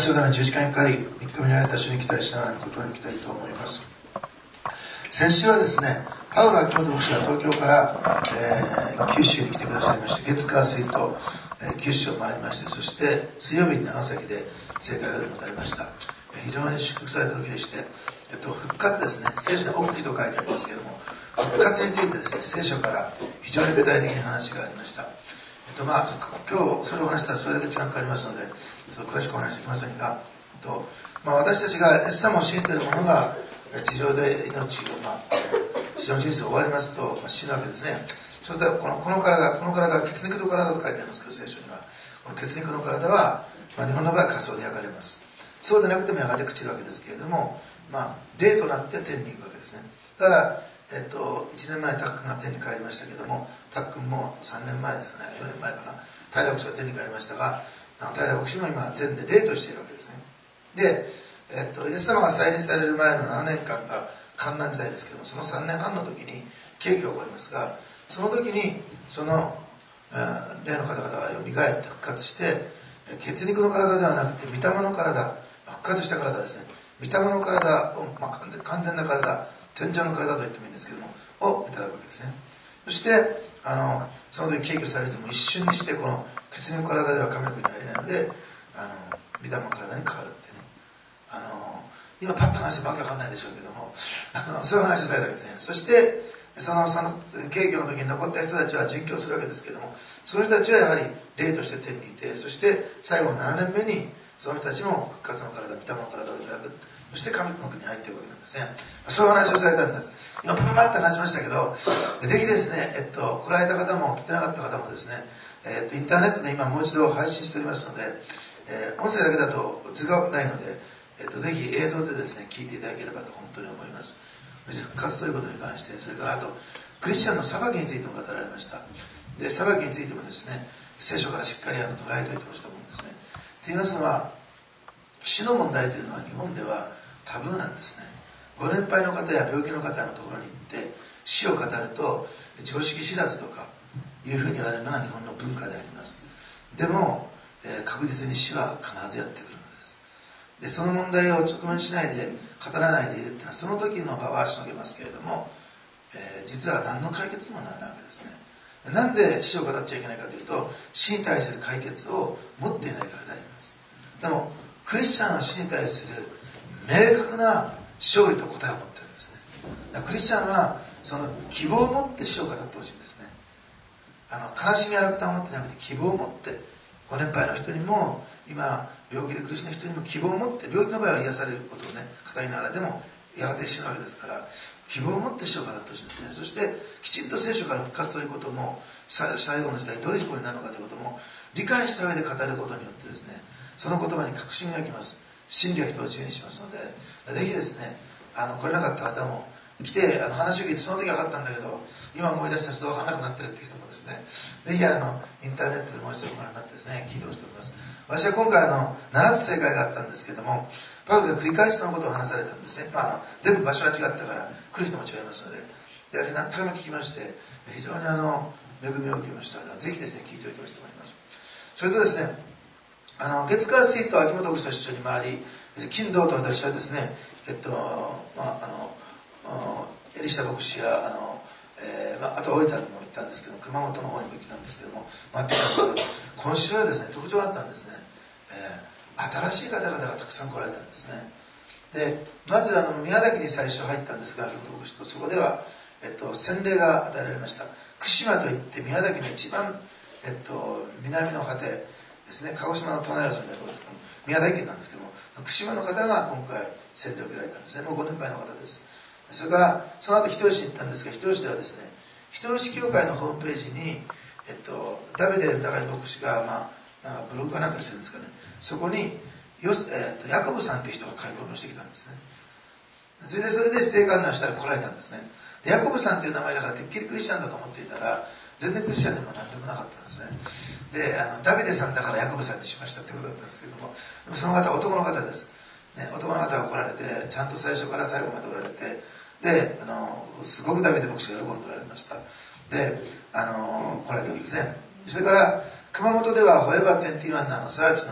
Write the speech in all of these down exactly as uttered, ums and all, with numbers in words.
私のために十字架にかかり認められた主に期待しながらことに行きたいと思います。先週はですね、パウロ秋元牧師が東京から、えー、九州に来てくださいまして、月火水と、えー、九州を回りまして、そして水曜日に長崎で聖会が持たれました。えー、非常に祝福された時でして、えっと、復活ですね、聖書に奥義と書いてありますけれども、復活についてですね、聖書から非常に具体的に話がありました。えっとまあ、今日それを話したらそれだけ時間かかりますので、詳しくお話してきませんが、えっとまあ、私たちがイエス様を信じている者が地上で命を、まあ、地上の人生を終わりますと、まあ、死ぬわけですね。それでこのこの体、この体は血肉の体と書いてありますけど、聖書にはこの血肉の体は、まあ、日本の場合は火葬で焼かれます。そうでなくてもやがて朽ちるわけですけれども、まあ、霊となって天に行くわけですね。だから、えっと、いちねんまえタックンが天に帰りましたけども、タックンもさんねんまえですかね、よねんまえかな、平牧師が天に帰りましたが、平牧師も今天で霊としているわけですね。で、えっと、イエス様が再臨される前のななねんかんが患難時代ですけども、そのさんねんはんの時に景気が起こりますが、その時にその、えー、霊の方々がよみがえって復活して、血肉の体ではなくて御霊の体、復活した体ですね、御霊の体を、まあ、完全、完全な体、天井の体と言ってもいいんですけども、をいただくわけですね。そしてあのその時敬虚される人も一瞬にしてこの血肉の体では神の国に入れないので、あの御霊の体に変わるってね、あの今パッと話してわけわかんないでしょうけども、あのそういう話をされたわけですね。そしてそのその敬虚の時に残った人たちは殉教するわけですけども、その人たちはやはり霊として天にいて、そして最後のななねんめにその人たちも復活の体、御霊の体をいただく、そして神の国に入っていくわけなんですね。そういう話をされたんです。今パパパッと話しましたけど、ぜひですね、えっと、来られた方も来てなかった方もですね、えっと、インターネットで今もう一度配信しておりますので、えー、音声だけだと図がないので、えっと、ぜひ映像でですね、聞いていただければと本当に思います。復活ということに関して、それからあと、クリスチャンの裁きについても語られました。で、裁きについてもですね、聖書からしっかりあの捉えておいてほしいと思うんですね。と言いますのは、死の問題というのは日本ではタブーなんですね。ご年配の方や病気の方のところに行って死を語ると常識知らずとかいうふうに言われるのは日本の文化であります。でも、えー、確実に死は必ずやってくるのです。で、その問題を直面しないで語らないでいるというのはその時の場はしのげますけれども、えー、実は何の解決にもならないわけですね。なんで死を語っちゃいけないかというと、死に対する解決を持っていないからであります。でもクリスチャンは死に対する明確な勝利と答えを持っているんですね。だからクリスチャンはその希望を持って死を語ってほしいんですね。あの悲しみや落胆を持ってなくて希望を持って、ご年配の人にも今病気で苦しむ人にも希望を持って、病気の場合は癒されることをね語りながら、でもやがて死ぬわけですから希望を持って死を語ってほしいんですね。そしてきちんと聖書から復活ということも、最後の時代どういうことになるのかということも理解した上で語ることによってですね、その言葉に確信がきます。真理は人を自由にしますので、ぜひですね、あの来れなかった方も来て、あの話を聞いてその時は分かったんだけど今思い出した人は分からなくなってるって人もですね、ぜひあのインターネットでもう一度ご覧になってですね、聞いてほしいと思います。私は今回あのななつ正解があったんですけども、パウロが繰り返しそのことを話されたんですね。まあ、あの全部場所は違ったから来る人も違いますので、で何回も聞きまして非常にあの恵みを受けましたので、ぜひですね聞いておいてほしいと思います。それとですね、あの月火水と秋元牧師と一緒に回り、金土と私はですね、えっとまあ、あのエリシャ牧師やあの、えーまあ、あと大分にも行ったんですけど、熊本の方にも行ったんですけども、回ってきたんですけど、今週はですね特徴があったんですね、えー、新しい方々がたくさん来られたんですね。でまずあの宮崎に最初入ったんですが、秋元牧師とそこでは、えっと、洗礼が与えられました。串間といって宮崎の一番、えっと、南の果てですね、鹿児島の隣り合わせのところですけども、宮崎県なんですけども、串間の方が今回洗礼を受けられたんですね。もうご年配の方です。それからその後人吉に行ったんですが、人吉ではですね、人吉教会のホームページに、えっと、ダビデ村上牧師が、まあ、なんかブログかなんかしてるんですかね、そこによ、えっと、ヤコブさんっていう人が開講をしてきたんですね。それでそれで聖観難したら来られたんですね。でヤコブさんっていう名前だからてっきりクリスチャンだと思っていたら、全然クリスチャンでも何でもなかったんですね。であのダビデさんだからヤコブさんにしましたってことだったんですけども、でもその方男の方です、ね、男の方が来られてちゃんと最初から最後までおられて、であのすごくダビデ牧師が喜んでおられました。であの来られたんですね。それから熊本ではホエバにじゅういちのあのサーチの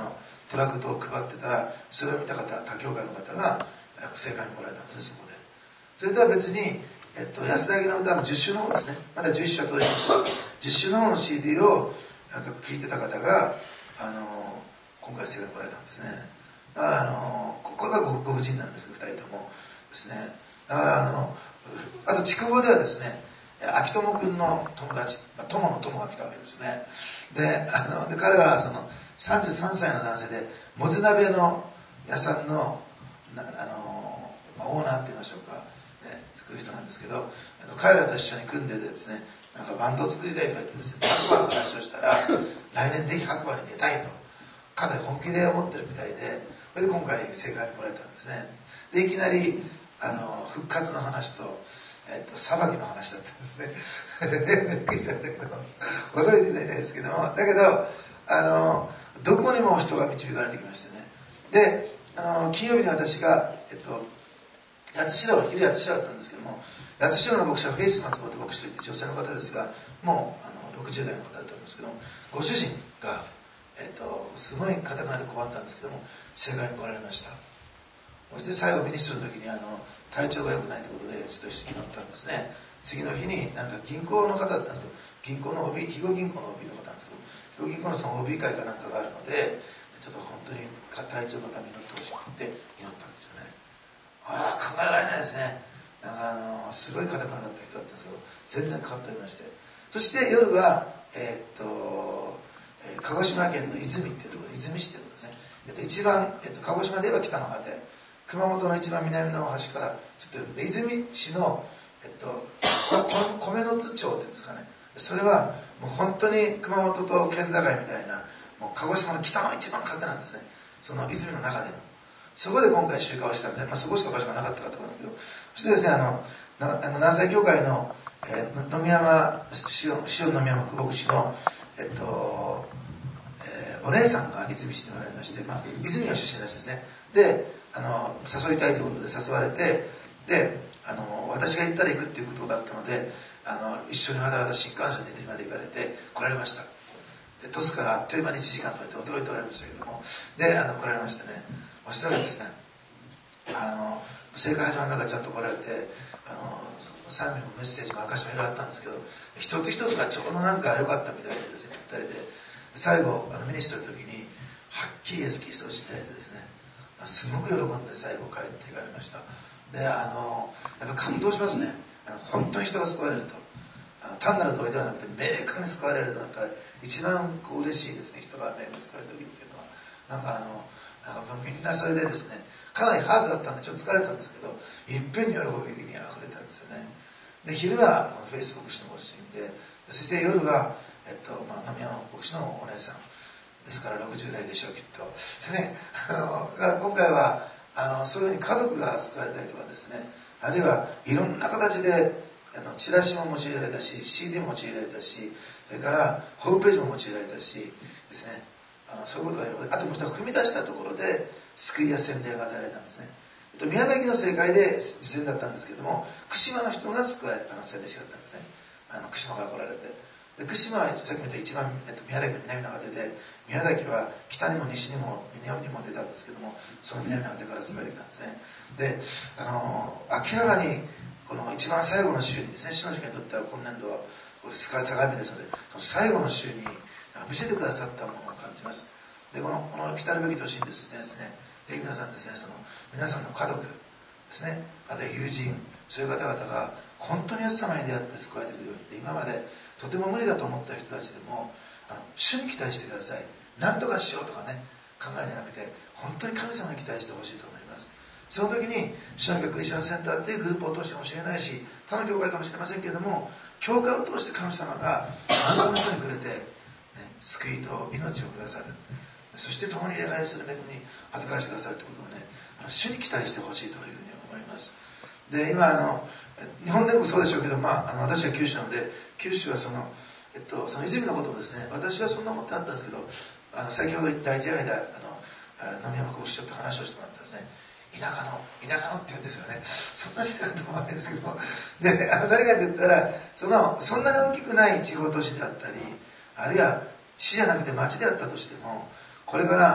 トラクトを配ってたら、それを見た方、他教会の方が聖会に来られたんですね、そこで。それとは別に、えっと、安田明の歌のじゅっ週の方ですね、まだじゅういっ週は届いてます。じゅっ週の方の シーディー をなんか聞いてた方が、あの今回聖会に来られたんですね。だからあのここがご婦人なんです、ふたりともですね。だからあのあと筑後ではですね、秋友君の友達、友の友が来たわけですね。で、あので彼はそのさんじゅうさんさいの男性で、もつ鍋の屋さんのなあのオーナーって言いましょうか、ね、作る人なんですけど、あの彼らと一緒に組んでですね、なんかバンドを作りたいとか言ってですね、白馬の話をしたら、来年ぜひ白馬に出たいと、かなり本気で思ってるみたいで、それで今回聖会に来られたんですね。で、いきなりあの復活の話と、えっと、裁きの話だったんですね。びっくりしたんだけど、驚いてないですけども、だけど、あの、どこにも人が導かれてきましてね。で、あの、金曜日に私が、えっと、八代、昼八代だったんですけども、八代の牧師はフェイス松本牧師といって女性の方ですが、もうあのろくじゅう代の方だと思いますけども、ご主人が、えっと、すごい固くなって困ったんですけども、聖会に来られました。そして最後ミニストの時にあの体調が良くないということでちょっと祈ったんですね。次の日になんか銀行の方だったんですけど、銀行の オービー、肥後銀行の オービー の方なんですけど、肥後銀行のその オービー 会かなんかがあるので、ちょっと本当に体調のために祈ってほしいって祈ったんですよね。ああ、考えられないですね。なんかあのすごい固くなった人だったんですけど、全然変わっておりまして、そして夜はえー、っと、えー、鹿児島県の出水っていうところ、出水市っていうところですね。えっと、一番、えっと、鹿児島では北の果て、熊本の一番南の端からちょっと出水市の、えっと、米の津町っていうんですかね、それはもう本当に熊本と県境みたいな、もう鹿児島の北の一番果てなんですね、その出水の中でも。そこで今回集会をしたんで、まあ、過ごした場所がなかったかと思うんだけど、そしてですね、あのなあの南西教会の、えー、野見山塩野見山牧師の、えっとえー、お姉さんが出水市におられまして、まあ、出水が出身らしいですね。であの誘いたいということで誘われて、であの私が行ったら行くっていうことだったので、あの一緒にわざわざ新幹線で出水まで行かれて来られました。で鳥栖からあっという間にいちじかんとかって驚いておられましたけども、であの来られましてね、そしたらですね、あの聖会始まる中ちゃんと来られて、あの賛美のメッセージも証もいろいろあったんですけど、一つ一つがちょうどなんか良かったみたいでですね、ふたりで最後あのミニストの時にはっきりイエス・キリストを知りたいてですね、すごく喜んで最後帰っていかれました。であのやっぱ感動しますね。あの本当に人が救われると、あの単なる同意ではなくて明確に救われると、なんか一番こう嬉しいですね。人が明確に救われる時っていうのはなんかあのなんかみんなそれでですね、かなりハードだったんでちょっと疲れたんですけど、いっぺんに喜びにあふれたんですよね。で昼はフェイス牧師のご主人で、そして夜は、えっとまあ、野宮牧師のお姉さんですからろくじゅう代でしょうきっとですね。あのだから今回はあのそういうふうに家族が救われたりとかですね、あるいはいろんな形であのチラシも用いられたし シーディー も用いられたし、それからホームページも用いられたしですね、あのそういうことがいろいろ、あともう一つ踏み出したところで救いや洗礼が与えられたんですね。宮崎の正解で受選だったんですけども、串間の人が救われたの洗礼式だったんですね。あの串間から来られて、で串間はさっきも言った一番、えっと、宮崎の南の果てで、宮崎は北にも西にも南にも出たんですけども、その南の果てから救われてきたんですね。であの明らかにこの一番最後の週にですね、主の時間にとっては今年度はこれ境目ですので、その最後の週に見せてくださったものを感じます。でこのこの来たるべき年にですね、ぜひ皆さんですね、その皆さんの家族ですね、あとは友人、そういう方々が本当にイエス様に出会って救われてくるように、今までとても無理だと思った人たちでも、あの主に期待してください。何とかしようとかね、考えてなくて本当に神様に期待してほしいと思います。その時に主の教クリスチャンセンターっていうグループを通してかもしれないし、他の教会かもしれませんけれども、教会を通して神様があなたの人にくれて、ね、救いと命をくださる、そして共に礼拝する恵みに預かしてくださるということをね、あの主に期待してほしいというふうに思います。で今あの日本でもそうでしょうけど、まあ、あの私は九州なので、九州はその、えっと、その泉のことをですね、私はそんな思ってあったんですけど、あの先ほど言ったいちがいであの野宮牧師ちょっと話をしてもらったんですね。田舎の田舎のって言うんですよね。そんなになると思わないですけども、であの何かって言ったら、そのそんなに大きくない地方都市であったり、あるいは市じゃなくて町であったとしても、これから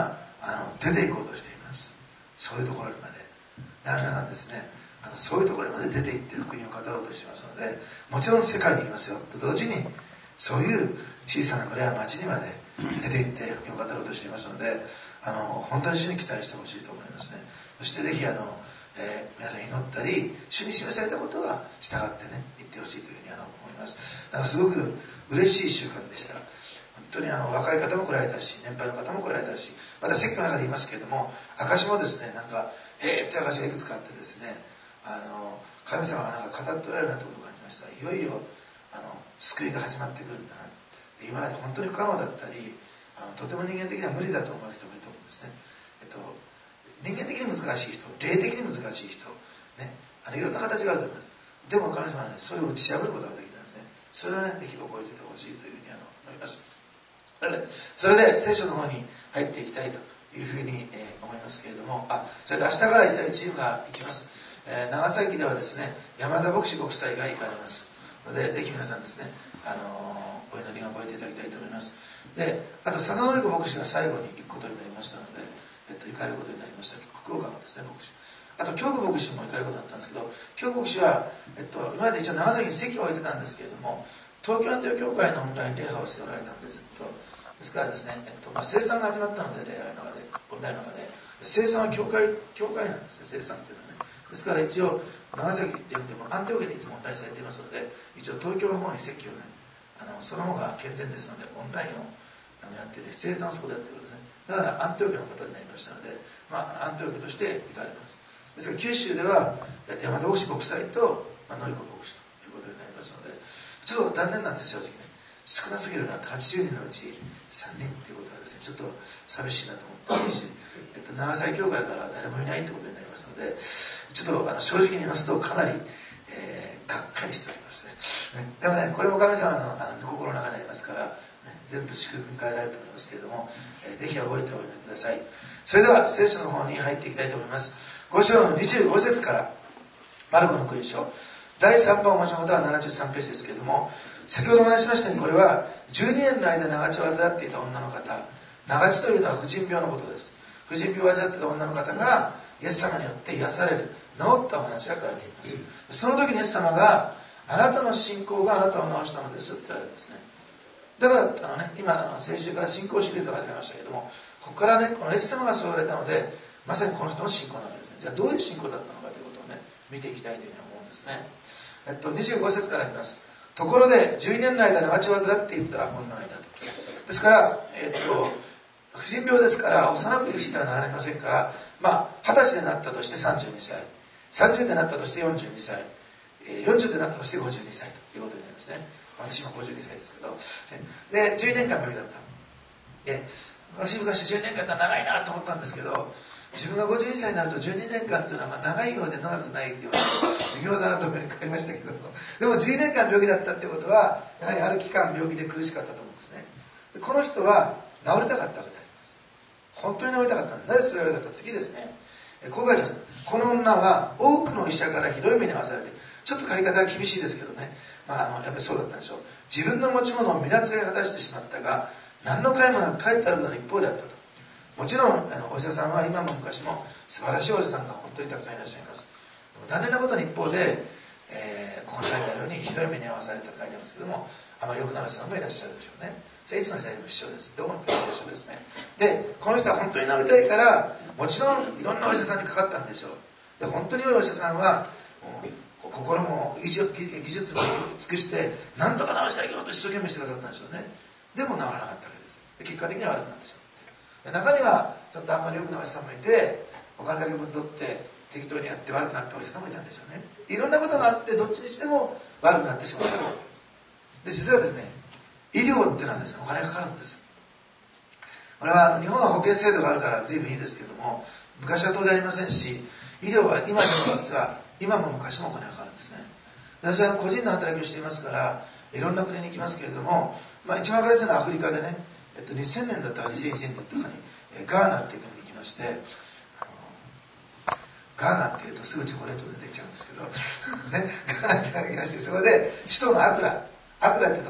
あの出ていこうとしています。そういうところにまでだからなんですね、あのそういうところにまで出ていって福音を語ろうとしていますので、もちろん世界に行きますよと同時にそういう小さな村や町にまで出ていって福音を語ろうとしていますので、あの本当に主に期待してほしいと思いますね。そしてぜひあの、えー、皆さん祈ったり主に示されたことは従ってね言ってほしいというふうにあの思います。だからすごく嬉しい習慣でした。本当にあの若い方も来られたし、年配の方も来られたし、また説教の中で言いますけれども、証もですね、なんかへーって証がいくつかあってですね、あの神様がなんか語っておられるなということを感じました。いよいよあの救いが始まってくるんだな。今まで本当に不可能だったり、あのとても人間的には無理だと思う人もいると思うんですね。えっと、人間的に難しい人、霊的に難しい人、ね、あのいろんな形があると思います。でも神様はね、それを打ち破ることができたんですね。それをね、ぜひ覚えててほしいというふうにあの思います。それで聖書の方に入っていきたいというふうに、えー、思いますけれども、あ、それで明日からイスラエルチームが行きます。えー、長崎ではですね、山田牧師ご夫妻が行かれますので、ぜひ皆さんですね、あのーお祈りを覚えていただきたいと思います。で、あと佐野典子牧師が最後に行くことになりましたので、えっと、行かれることになりました。福岡のですね、牧師。あと京子牧師も行かれることになったんですけど、京子牧師は、えっと、今まで一応長崎に席を置いてたんですけれども、東京アンテオ教会のオンライン礼拝をしておられたんでずっと。ですからですね、えっとまあ、生産が始まったので、礼拝の中で、オンラインの中で、生産は教会、教会なんですね、生産っていうのはね。ですから一応、長崎っていうんでも、アンテオ家でいつもオンラインされていますので、一応東京の方に席をね、あのその方が健全ですのでオンラインをやってて生産をそこでやってるんですね。だからアンテオ家の方になりましたので、まあ、アンテオ家として行かれます。ですから九州では山田牧師ご夫妻と、まあ、典子牧師ということになりますので、ちょっと残念なんですよ正直ね。少なすぎるなってはちじゅうにんのうちさんにんっていうことはですね、ちょっと寂しいなと思っているし、えっと、長崎教会から誰もいないってことになりますので、ちょっとあの正直に言いますとかなり、えー、がっかりしておりますね。でもね、これも神様 の, あの心の中にありますから、ね、全部祝福に変えられると思いますけれども、えー、ぜひ覚えておいてください。それでは聖書の方に入っていきたいと思います。ご章のにじゅうご節からマルコの福音書だいさんばんお持ちの方はななじゅうさんページですけれども、先ほども話しましたように、これはじゅうにねんの間長血を患っていた女の方、長血というのは婦人病のことです。婦人病を患っていた女の方がイエス様によって癒される、治ったお話が書かれています。その時にイエス様が、あなたの信仰があなたを治したのですって言われるんですね。だからあの、ね、今あの先週から信仰シリーズを始めましたけれども、ここからね、このイエス様がそう言われたので、まさにこの人の信仰なわけですね。じゃあどういう信仰だったのかということをね、見ていきたいというふうに思うんですね。えっと、にじゅうご節からいきます。ところでじゅうにねんの間長血を患っていた女がいたと。ですから、えっと、婦人病ですから幼く生きてはなられませんから、まあ二十歳でなったとしてさんじゅうにさい、さんじゅうでなったとしてよんじゅうにさい、よんじゅうでなったとしてごじゅうにさいということになりますね。私もごじゅうにさいですけど、でじゅうねんかん病気だった。で私昔じゅうねんかんって長いなと思ったんですけど、自分がごじゅうにさいになるとじゅうにねんかんっていうのはまあ長いようで長くないような微妙だなと思いましたけど、でもじゅうねんかん病気だったってことはやはりある期間病気で苦しかったと思うんですね。でこの人は治りたかったわけであります。本当に治りたかったんです。なぜそれが良かったか。次ですね、こう書いてある。この女は多くの医者からひどい目に遭わされて、ちょっと書き方は厳しいですけどね、まあ、あのやっぱりそうだったんでしょう。自分の持ち物を皆使い果たしてしまったが、何の甲斐もなく帰って歩くのの一方であったと。もちろんあのお医者さんは今も昔も素晴らしいお医者さんが本当にたくさんいらっしゃいます。でも残念なことの一方で、えー、ここに書いてあるようにひどい目に遭わされたと書いてありますけども、あまり良くないお医者さんもいらっしゃるでしょうね。それいつの時代でも一緒です。どこの国でも一緒ですね。でこの人は本当に治りたいから、もちろんいろんなお医者さんにかかったんでしょう。で本当に良いお医者さんはもう心も技術も尽くして何とか治してあげようと一生懸命してくださったんでしょうね。でも治らなかったわけです。で結果的には悪くなってしまって、で中にはちょっとあんまり良くないお医者さんもいて、お金だけ分取って適当にやって悪くなったお医者さんもいたんでしょうね。いろんなことがあって、どっちにしても悪くなってしまったわけです。で実はですね、医療っていうのはですね、お金がかかるんです。これは日本は保険制度があるから随分いいですけども、昔は当然ありませんし、医療は今でも実は今も昔もお金がかかるんですね。私は個人の働きをしていますからいろんな国に行きますけれども、まあ、一番分かりやすいのはアフリカでね、えっと、にせんねんだったかにせんいちねんだったかに、えー、ガーナっていう国に行きまして、あのガーナっていうとすぐチョコレート出てきちゃうんですけど、ね、ガーナって国に行きまして、そこで首都のアクラアクラってところに行きま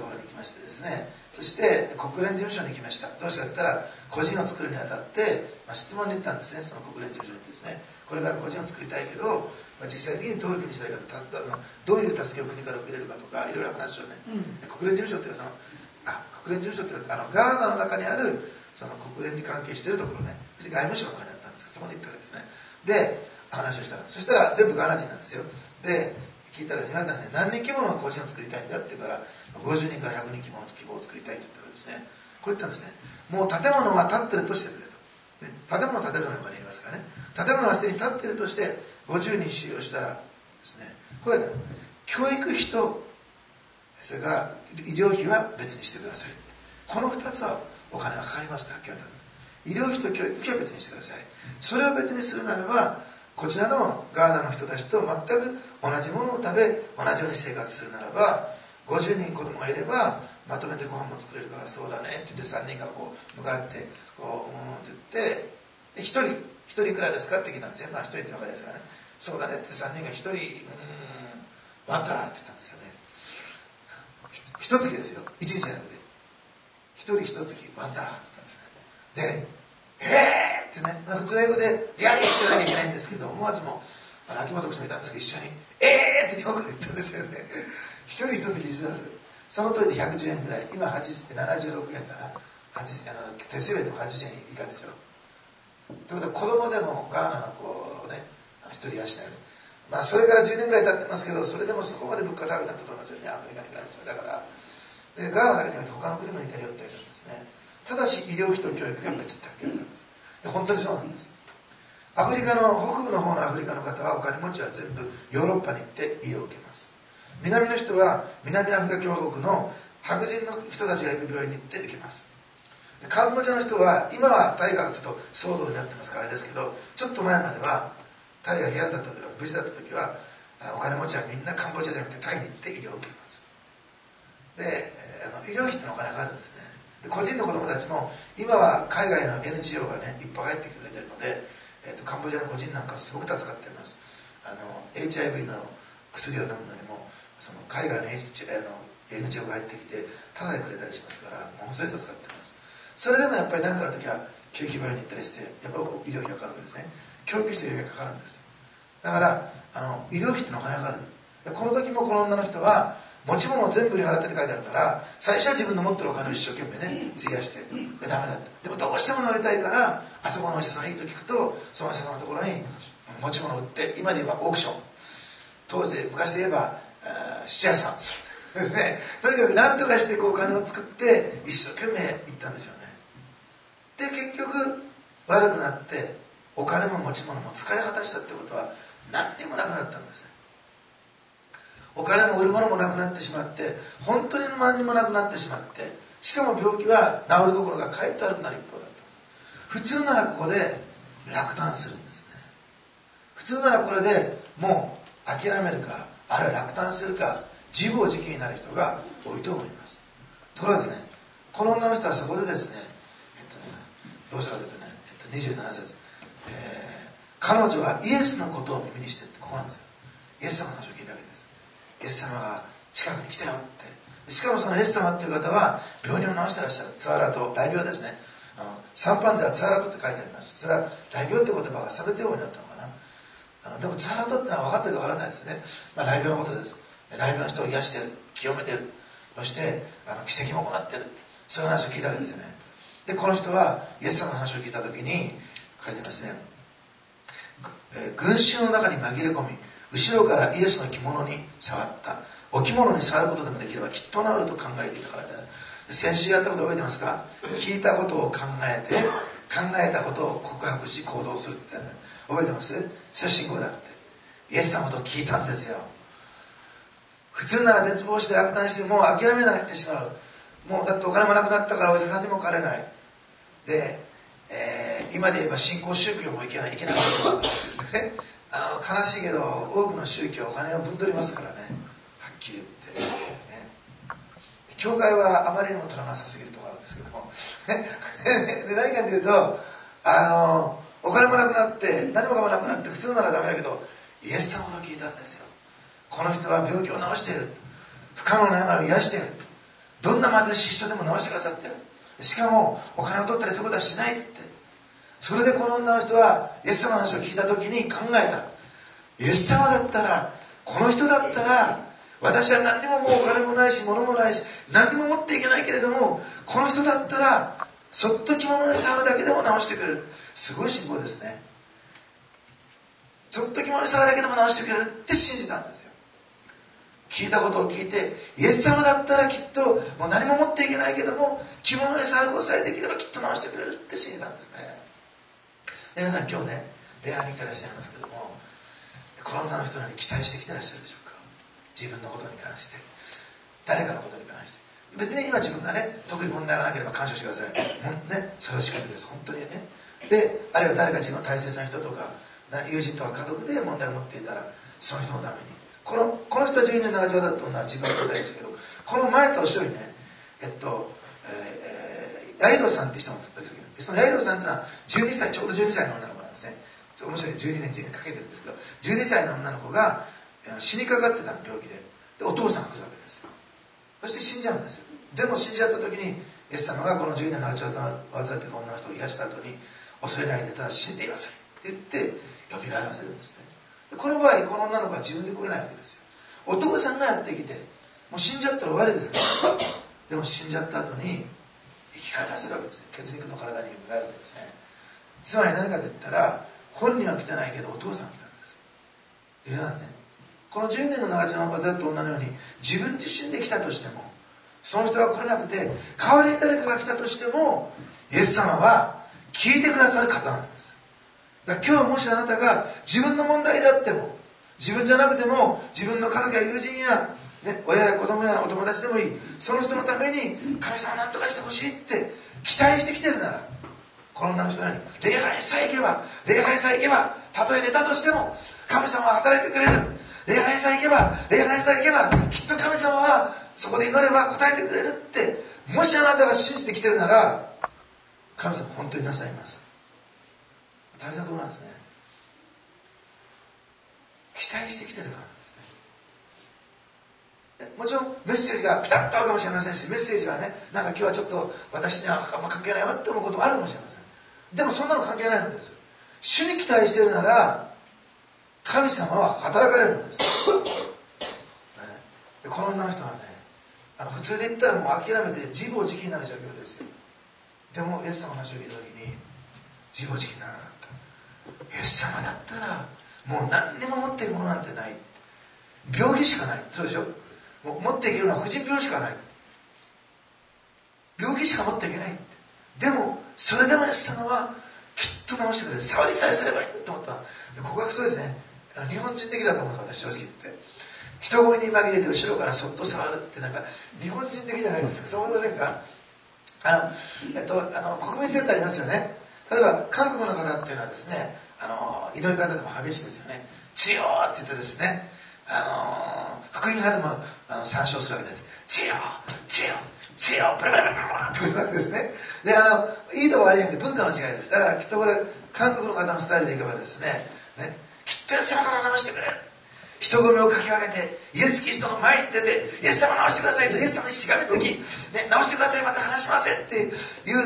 ましてですね、そして国連事務所に来ました。どうしてかと言ったら個人を作るにあたって、まあ、質問に行ったんですね。その国連事務所にですね、これから個人を作りたいけど、まあ、実際的にどういうふうにしたらいいかと、どういう助けを国から受けれるかとか、いろいろ話をね、うん、国連事務所っていうのはそのあ国連事務所ってあのガーナの中にあるその国連に関係しているところね、外務省の中にあったんですけど、そこに行ったわけですね。で話をしたら、そしたら全部ガーナ人なんですよ。で聞いたらですね、何人規模の個人を作りたいんだって言うから、ごじゅうにんからひゃくにん規模の規模を作りたいって言ったらですね、こう言ったんですね。もう建物は建ってるとしてくれと、ね、建物は建物の中にいますからね、建物はすでに建ってるとしてごじゅうにん収容したらですね、こうやって教育費とそれから医療費は別にしてください。このふたつはお金がかかりますとはっきり言った。医療費と教育費は別にしてください。それを別にするならば、こちらのガーナの人たちと全く同じものを食べ、同じように生活するならば、ごじゅうにん子供がいればまとめてご飯も作れるから、そうだねって言ってさんにんがこう向かってこううんって言って、でひとりひとりいくらですかって聞いたんですよ。まあひとりって分かりやすいからね、そうだねってさんにんがひとりうんワンタラって言ったんですよね。ひと月ですよ、いちにちじゃなくてひとりひと月ワンタラって言ったんですよね。でえーってね、まあ、普通英語でリアリーって言わなきゃいけないんですけど、思わずもあの秋元君もいたんですけど、一緒にえーって日本語で言ったんですよね。一人一月いちドル、その当時ひゃくじゅうえんぐらい、今ななじゅうろくえんかな、はちあの手数料でもはちじゅうえん以下でしょ。ということは子供でもガーナの子をね一人養える、まあそれからじゅうねんぐらい経ってますけど、それでもそこまで物価高くなったと思いますよね、アメリカに関しては。だからでガーナだけじゃなくて他の国も似てるよって言われたんですね。ただし医療費と教育が別って言われたんです。で本当にそうなんです。アフリカの北部の方のアフリカの方はお金持ちは全部ヨーロッパに行って医療を受けます。南の人は南アフリカ共和国の白人の人たちが行く病院に行って受けます。カンボジアの人は今はタイがちょっと騒動になってますからあれですけど、ちょっと前まではタイが平安だった時は無事だった時はお金持ちはみんなカンボジアじゃなくてタイに行って医療を受けます。であの医療費ってのお金がかかるんですね。で個人の子供たちも今は海外の エヌジーオー がねいっぱい入ってきてくれてるので、えー、とカンボジアの個人なんかすごく助かっています。あの エイチアイブイ の薬を飲むのにもその海外の エヌジーオー が入ってきてタダでくれたりしますから、ものすごい助かっています。それでもやっぱり何かの時は救急病院に行ったりしてやっぱり医療費がかかるわけですね。教育費と医療費がかかるんです。だからあの医療費ってのお金がかかる。でこの時もこの女の人は持ち物を全部売り払ってって書いてあるから、最初は自分の持ってるお金を一生懸命ね費やしてでダメだった。でもどうしても乗りたいからあそこのお医者さんいいと聞くと、そのお医者さんのところに持ち物を売って、今で言えばオークション、当時昔で言えば質屋さんね、とにかく何とかしてこうお金を作って一生懸命行ったんでしょうね。で結局悪くなってお金も持ち物も使い果たしたってことは何にもなくなったんですね。お金も売るものもなくなってしまって、本当に何にもなくなってしまって、しかも病気は治るどころかかえって悪くなる一方だった。普通ならここで落胆するんですね。普通ならこれでもう諦めるか、あるいは落胆するか、自暴自棄になる人が多いと思います。ところがですね、この女の人はそこでですね、えっとねどうしたかというとね、えっと、にじゅうななせつ、えー、彼女はイエスのことを耳にしてって、ここなんですよ。イエス様の話を聞いたわけです。イエス様が近くに来たよって。しかもそのイエス様っていう方は病人を治してらっしゃる。ツアラと雷病ですね。あのサンパンではツアラトって書いてあります。それは雷病って言葉が差別用語になったのかな。あのでもツアラトってのは分かってるか分からないですね。まあ、雷病のことです。雷病の人を癒してる、清めてる、そしてあの奇跡も行ってる、そういう話を聞いたわけですよね。でこの人はイエス様の話を聞いた時に書いてますね、えー、群衆の中に紛れ込み後ろからイエスの着物に触った。お着物に触ることでもできればきっと治ると考えていたからだ。先週やったこと覚えてますか？聞いたことを考えて考えたことを告白し行動するって、ね、覚えてます？それ信仰だって。イエス様のことを聞いたんですよ。普通なら絶望して落胆してもう諦めないってしまう。もうだってお金もなくなったからお医者さんにもかかれないで、えー、今で言えば新興宗教もいけないいけないことがあの悲しいけど多くの宗教はお金をぶん取りますからね、はっきり言って、ね、教会はあまりにも取らなさすぎるところなんですけどもで何かというとあのお金もなくなって何もかもなくなって普通ならダメだけどイエス様のことを聞いたんですよ。この人は病気を治している、不可能な病を癒している、 どんな貧しい人でも治してくださってる。しかもお金を取ったりそういうことはしないって。それでこの女の人はイエス様の話を聞いた時に考えた。イエス様だったら、この人だったら、私は何にももうお金もないし物もないし何にも持っていけないけれども、この人だったらそっと着物に触るだけでも治してくれる。すごい信仰ですね。ちょっと着物に触るだけでも治してくれるって信じたんですよ。聞いたことを聞いて、イエス様だったらきっともう何も持っていけないけども着物に触ることさえできればきっと治してくれるって信じたんですね。で皆さん今日ね、礼拝に来てらっしゃいますけども、この女の人に期待してきてらっしゃるでしょうか。自分のことに関して、誰かのことに関して、別に今自分がね特に問題がなければ感謝してください、ね、それは仕方です、本当にね。で、あるいは誰か自分の大切な人とか友人とか家族で問題を持っていたら、その人のために、このこの人はじゅうにねん長丁だったのは自分の答えですけど、この前と後ろにね、えっと、えー、ヤイロさんって人が立った時に、そのヤイロさんっていうのはじゅうにさい、ちょうどじゅうにさいの女の子なんですね。ちょっと面白い、じゅうにねんじゅうにねんかけてるんですけど、じゅうにさいの女の子が死にかかってたの、病気で。でお父さんが来るわけですよ。そして死んじゃうんですよ。でも死んじゃった時にイエス様がこのじゅうねんの長丁を患っている女の人を癒した後に、恐れないでただ死んでいなさいって言って呼び返らせるんですね。でこの場合この女の子は自分で来れないわけですよ。お父さんがやってきて、もう死んじゃったら終わりですよ。でも死んじゃった後に生き返らせるわけですね。血肉の体に蘇るわけですね。つまり何かと言ったら、本人は来てないけどお父さん来たんです。で皆さんね、このじゅうねんの長丁を患った女のように自分自身で来たとしても、その人が来れなくて代わりに誰かが来たとしても、イエス様は聞いてくださる方なんです。だから今日もしあなたが自分の問題であっても、自分じゃなくても自分の家族や友人や、ね、親や子供やお友達でもいい、その人のために神様何とかしてほしいって期待してきてるなら、この女の人のように礼拝さえ行けば礼拝さえ行けば、たとえ寝たとしても神様は働いてくれる。礼拝さえ行けば礼拝さえ行けばきっと神様はそこで祈れば答えてくれるって、もしあなたが信じてきてるなら、神様本当になさいます。大事なところなんですね。期待してきてるからなんですね。もちろんメッセージがピタッと合うかもしれませんし、メッセージはね、なんか今日はちょっと私にはあんま関係ないわって思うこともあるかもしれません。でもそんなの関係ないのです。主に期待してるなら神様は働かれるのです、ね、でこの女の人はね、あの普通で言ったらもう諦めて自暴自棄になる状況ですよ。でもイエス様の話を聞いた時に自暴自棄にならなかった。イエス様だったらもう何にも持っていくものなんてない、病気しかない、そうでしょ。もう持っていけるのは婦人病しかない、病気しか持っていけない。でもそれでもイエス様はきっと治してくれる。触りさえすればいいんだと思った。でここがそうですね、日本人的だと思うんです、私正直言って。人混みに紛れて後ろからそっと触るってなんか日本人的じゃないですか。そう思いませんか。あの、えっと、あの国民センターありますよね。例えば韓国の方っていうのはですね、あの祈り方でも激しいですよね。治療って言ってですね、あの福音派でもあの参照するわけです。治療治療治療プラプラプラプラというわけですね。で、あのいいとこ悪い意味で文化の違いです。だからきっとこれ韓国の方のスタイルでいけばですね、ね、きっとイエス様が治してくれる。人混みをかき分けてイエス・キリストの前に出て、イエス様治してくださいとイエス様にしがみつき、ね、治してください、また話しませんっていう、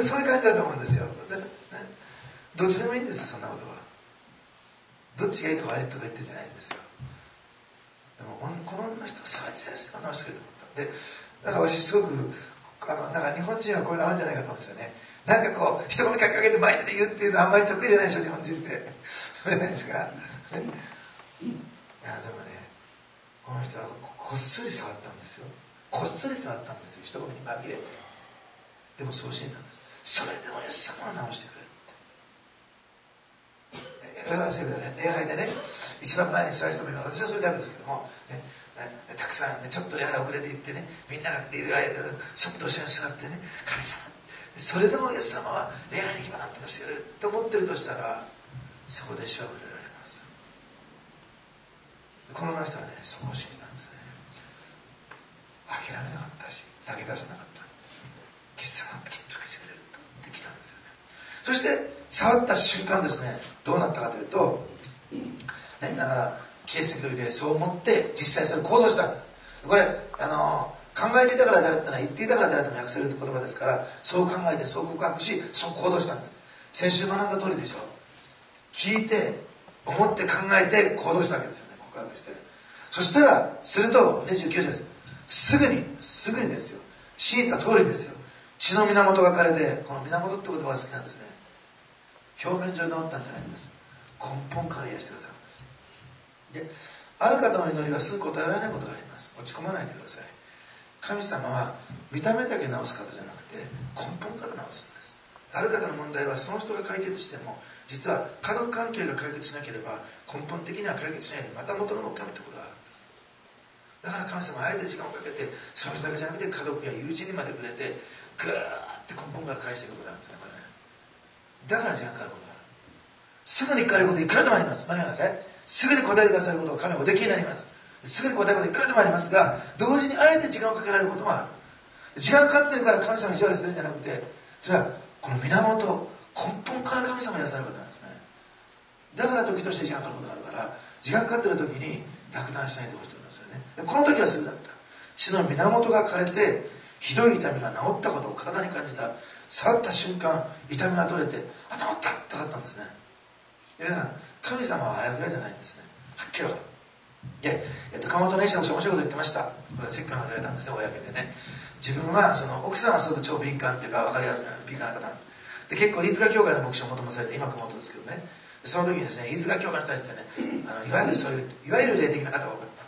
そういう感じだと思うんですよ。で、ね、どっちでもいいんですよ、そんなことは。どっちがいいとか悪いとか言ってんじゃないんですよ。でもこの女の人は触りさえすれば治してくれると思った。で、だから私すごくあのなんか日本人はこういうの合うんじゃないかと思うんですよね。なんかこう人混みかき分けて前に出て言うっていうのはあんまり得意じゃないでしょ、日本人って。そうじゃないですか。いやでもね、この人はこっそり触ったんですよ。こっそり触ったんですよ、人混みに紛れて。でもそう信じたんです。それでもイエス様は治してくれるって。礼拝でね、一番前に座る人もいます。私はそういうタイプですけども、ねね、たくさん、ね、ちょっと礼拝遅れていってね、みんながいる間でそっと後ろに座ってね、神様、それでもイエス様は礼拝に行けば何とかしてくれると思ってるとしたら、そこで主は触れられます。この人はね、そこを信じたんですね。諦めなかったし、投げ出さなかった。キス様ってきっと来てくれるって来たんですよね。そして触った瞬間ですね、どうなったかというと、ね、だからキリストの時でそう思って実際それを行動したんです。これあの考えていたから誰ってのは言っていたから誰とも訳せる言葉ですから、そう考えてそう告白し、そう行動したんです。先週学んだ通りでしょ。聞いて思って考えて行動したわけですよね。告白して、そしたらするとにじゅうきゅう節です。すぐにすぐにですよ、強いた通りですよ、血の源が枯れて、この源って言葉が好きなんですね。表面上治ったんじゃないんです。根本から癒してくださるんです。で、ある方の祈りはすぐ答えられないことがあります。落ち込まないでください。神様は見た目だけ治す方じゃなくて根本から治すんです。ある方の問題はその人が解決しても、実は家族関係が解決しなければ根本的には解決しないでまた元のもっかめってことがあるんです。だから神様はあえて時間をかけて、その人だけじゃなくて家族や友人にまで触れてグーって根本から返していくことなんですね、これね。だから時間かかることがある。すぐに聞かれることいくらでもあります。間違いなさい。すぐに答えてくださることを神はおできになります。すぐに答えることいくらでもありますが、同時にあえて時間をかけられることもある。時間がかかってるから神様が意地悪するんじゃなくて、それはこの源、根本から神様が癒されることなんですね。だから時として時間がかかることがあるから、時間かかってる時に落胆しないでほしいと思いますよね。でこの時はすぐだった。血の源が枯れてひどい痛みが治ったことを体に感じた。触った瞬間痛みが取れて、あ、治ったって分かったんですね。皆さん、神様はあやふやじゃないんですね。はっきり分かる。で、えっと、鎌本の医師の面白いこと言ってました。これは説教が言われたんですね、公でね。自分はその奥さんはすごく超敏感っていうか分かりやすい敏感な方で、結構飯塚教会の牧師を求めされて、今熊本ですけどね、その時にですね、飯塚教会の人たちってね、あのいわゆるそういういわゆる霊的な方が多かった。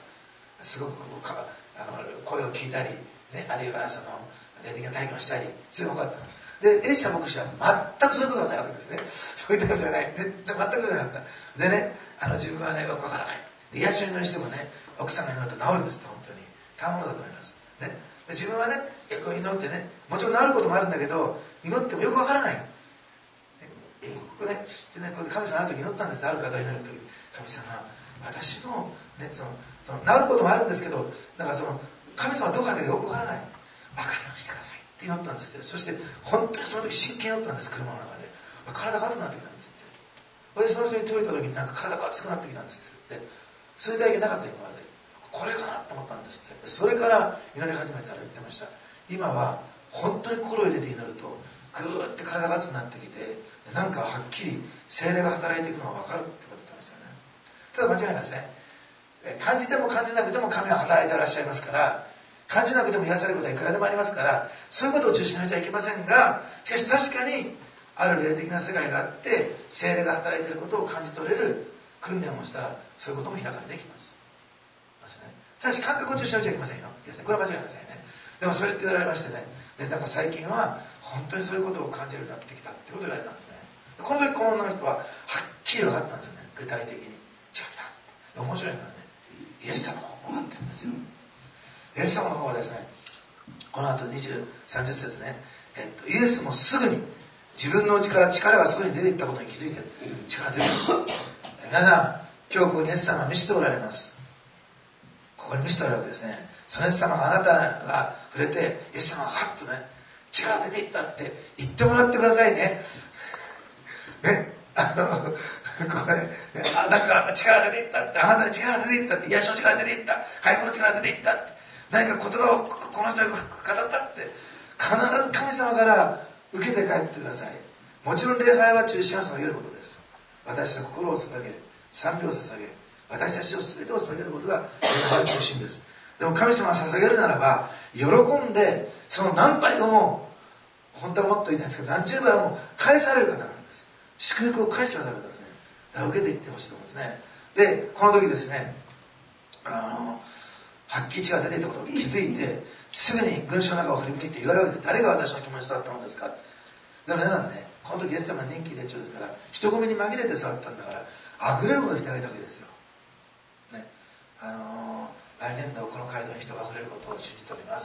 すごくこうかあの声を聞いたり、ね、あるいはその霊的な体験をしたり、そういうのが多かった。で、エリシャ牧師は全くそういうことがないわけですね。そういったことじゃない。で、全くそうじゃなかった。でね、あの自分はね、よくわからない。で、癒しを祈りしてもね、奥さんが祈ると治るんですって、本当に。たまものだと思います。ね。で、自分はね、こう祈ってね、もちろん治ることもあるんだけど、祈ってもよくわからない。ね、ここね、知ってね、これ神様ある時祈ったんです。ある方を祈る時に、神様、私の、ね、その、その治ることもあるんですけど、だからその、神様はどこかだけよくわからない。わかりましたください。って祈ったんですって。そして本当にその時真剣に祈ったんです。車の中で体が熱くなってきたんですって。でその人に解いた時になんか体が熱くなってきたんですって。それだけなかった今まで。これかなと思ったんですって。それから祈り始めたら言ってました。今は本当に心を入れて祈るとグーって体が熱くなってきて、なんかはっきり精霊が働いていくのが分かるってこと言ってましたね。ただ間違いないですね。感じても感じなくても神は働いてらっしゃいますから、感じなくても癒されることはいくらでもありますから、そういうことを中心に置いちゃいけませんが、しかし確かにある霊的な世界があって精霊が働いていることを感じ取れる訓練をしたら、そういうことも開かれていきます。ただし感覚を中心に置いちゃいけませんよ。これは間違いないですね。でもそうやって言われましてね、でなんか最近は本当にそういうことを感じるようになってきたってことを言われたんですね。この時この女の人ははっきり分かったんですよね、具体的に。違ったって。面白いのはね、イエス様の方も分かってるんですよ。イエス様の方はですね、この後にじゅう、さんじゅっ節ね、えっと、イエスもすぐに自分の内から力がすぐに出ていったことに気づいてる。力が出てる。皆さん、今日ここにイエス様が見せておられます。ここに見せておられるわけですね。そのイエス様があなたが触れて、イエス様がハッとね、力が出ていったって言ってもらってくださいね。ね、あの、ここで、ね、あ、なんか力が出ていったって、あなたに力が出ていったって、癒しの力が出ていった、解放の力が出ていったって、何か言葉をこの人が語ったって、必ず神様から受けて帰ってください。もちろん礼拝は中心は捧げることです。私の心を捧げ、賛美を捧げ、私たちを全てを捧げることが礼拝の中心です。でも神様が捧げるならば、喜んでその何倍も、本当はもっと言いたいんですけど、何十倍も返される方なんです。祝福を返してくださる方ですね。だから受けていってほしいと思うんですね。でこの時ですね、あのはっきり血が出ていたことに気づいて、すぐに群衆の中を振り向いて言われるわけで、誰が私の気持ち触ったのですか。でも皆さんね、この時イエス様は年季伝長ですから、人混みに紛れて触ったんだから、溢れるほどしてあげたわけですよ、ね。あのー、来年度この街道に人が溢れることを信じております、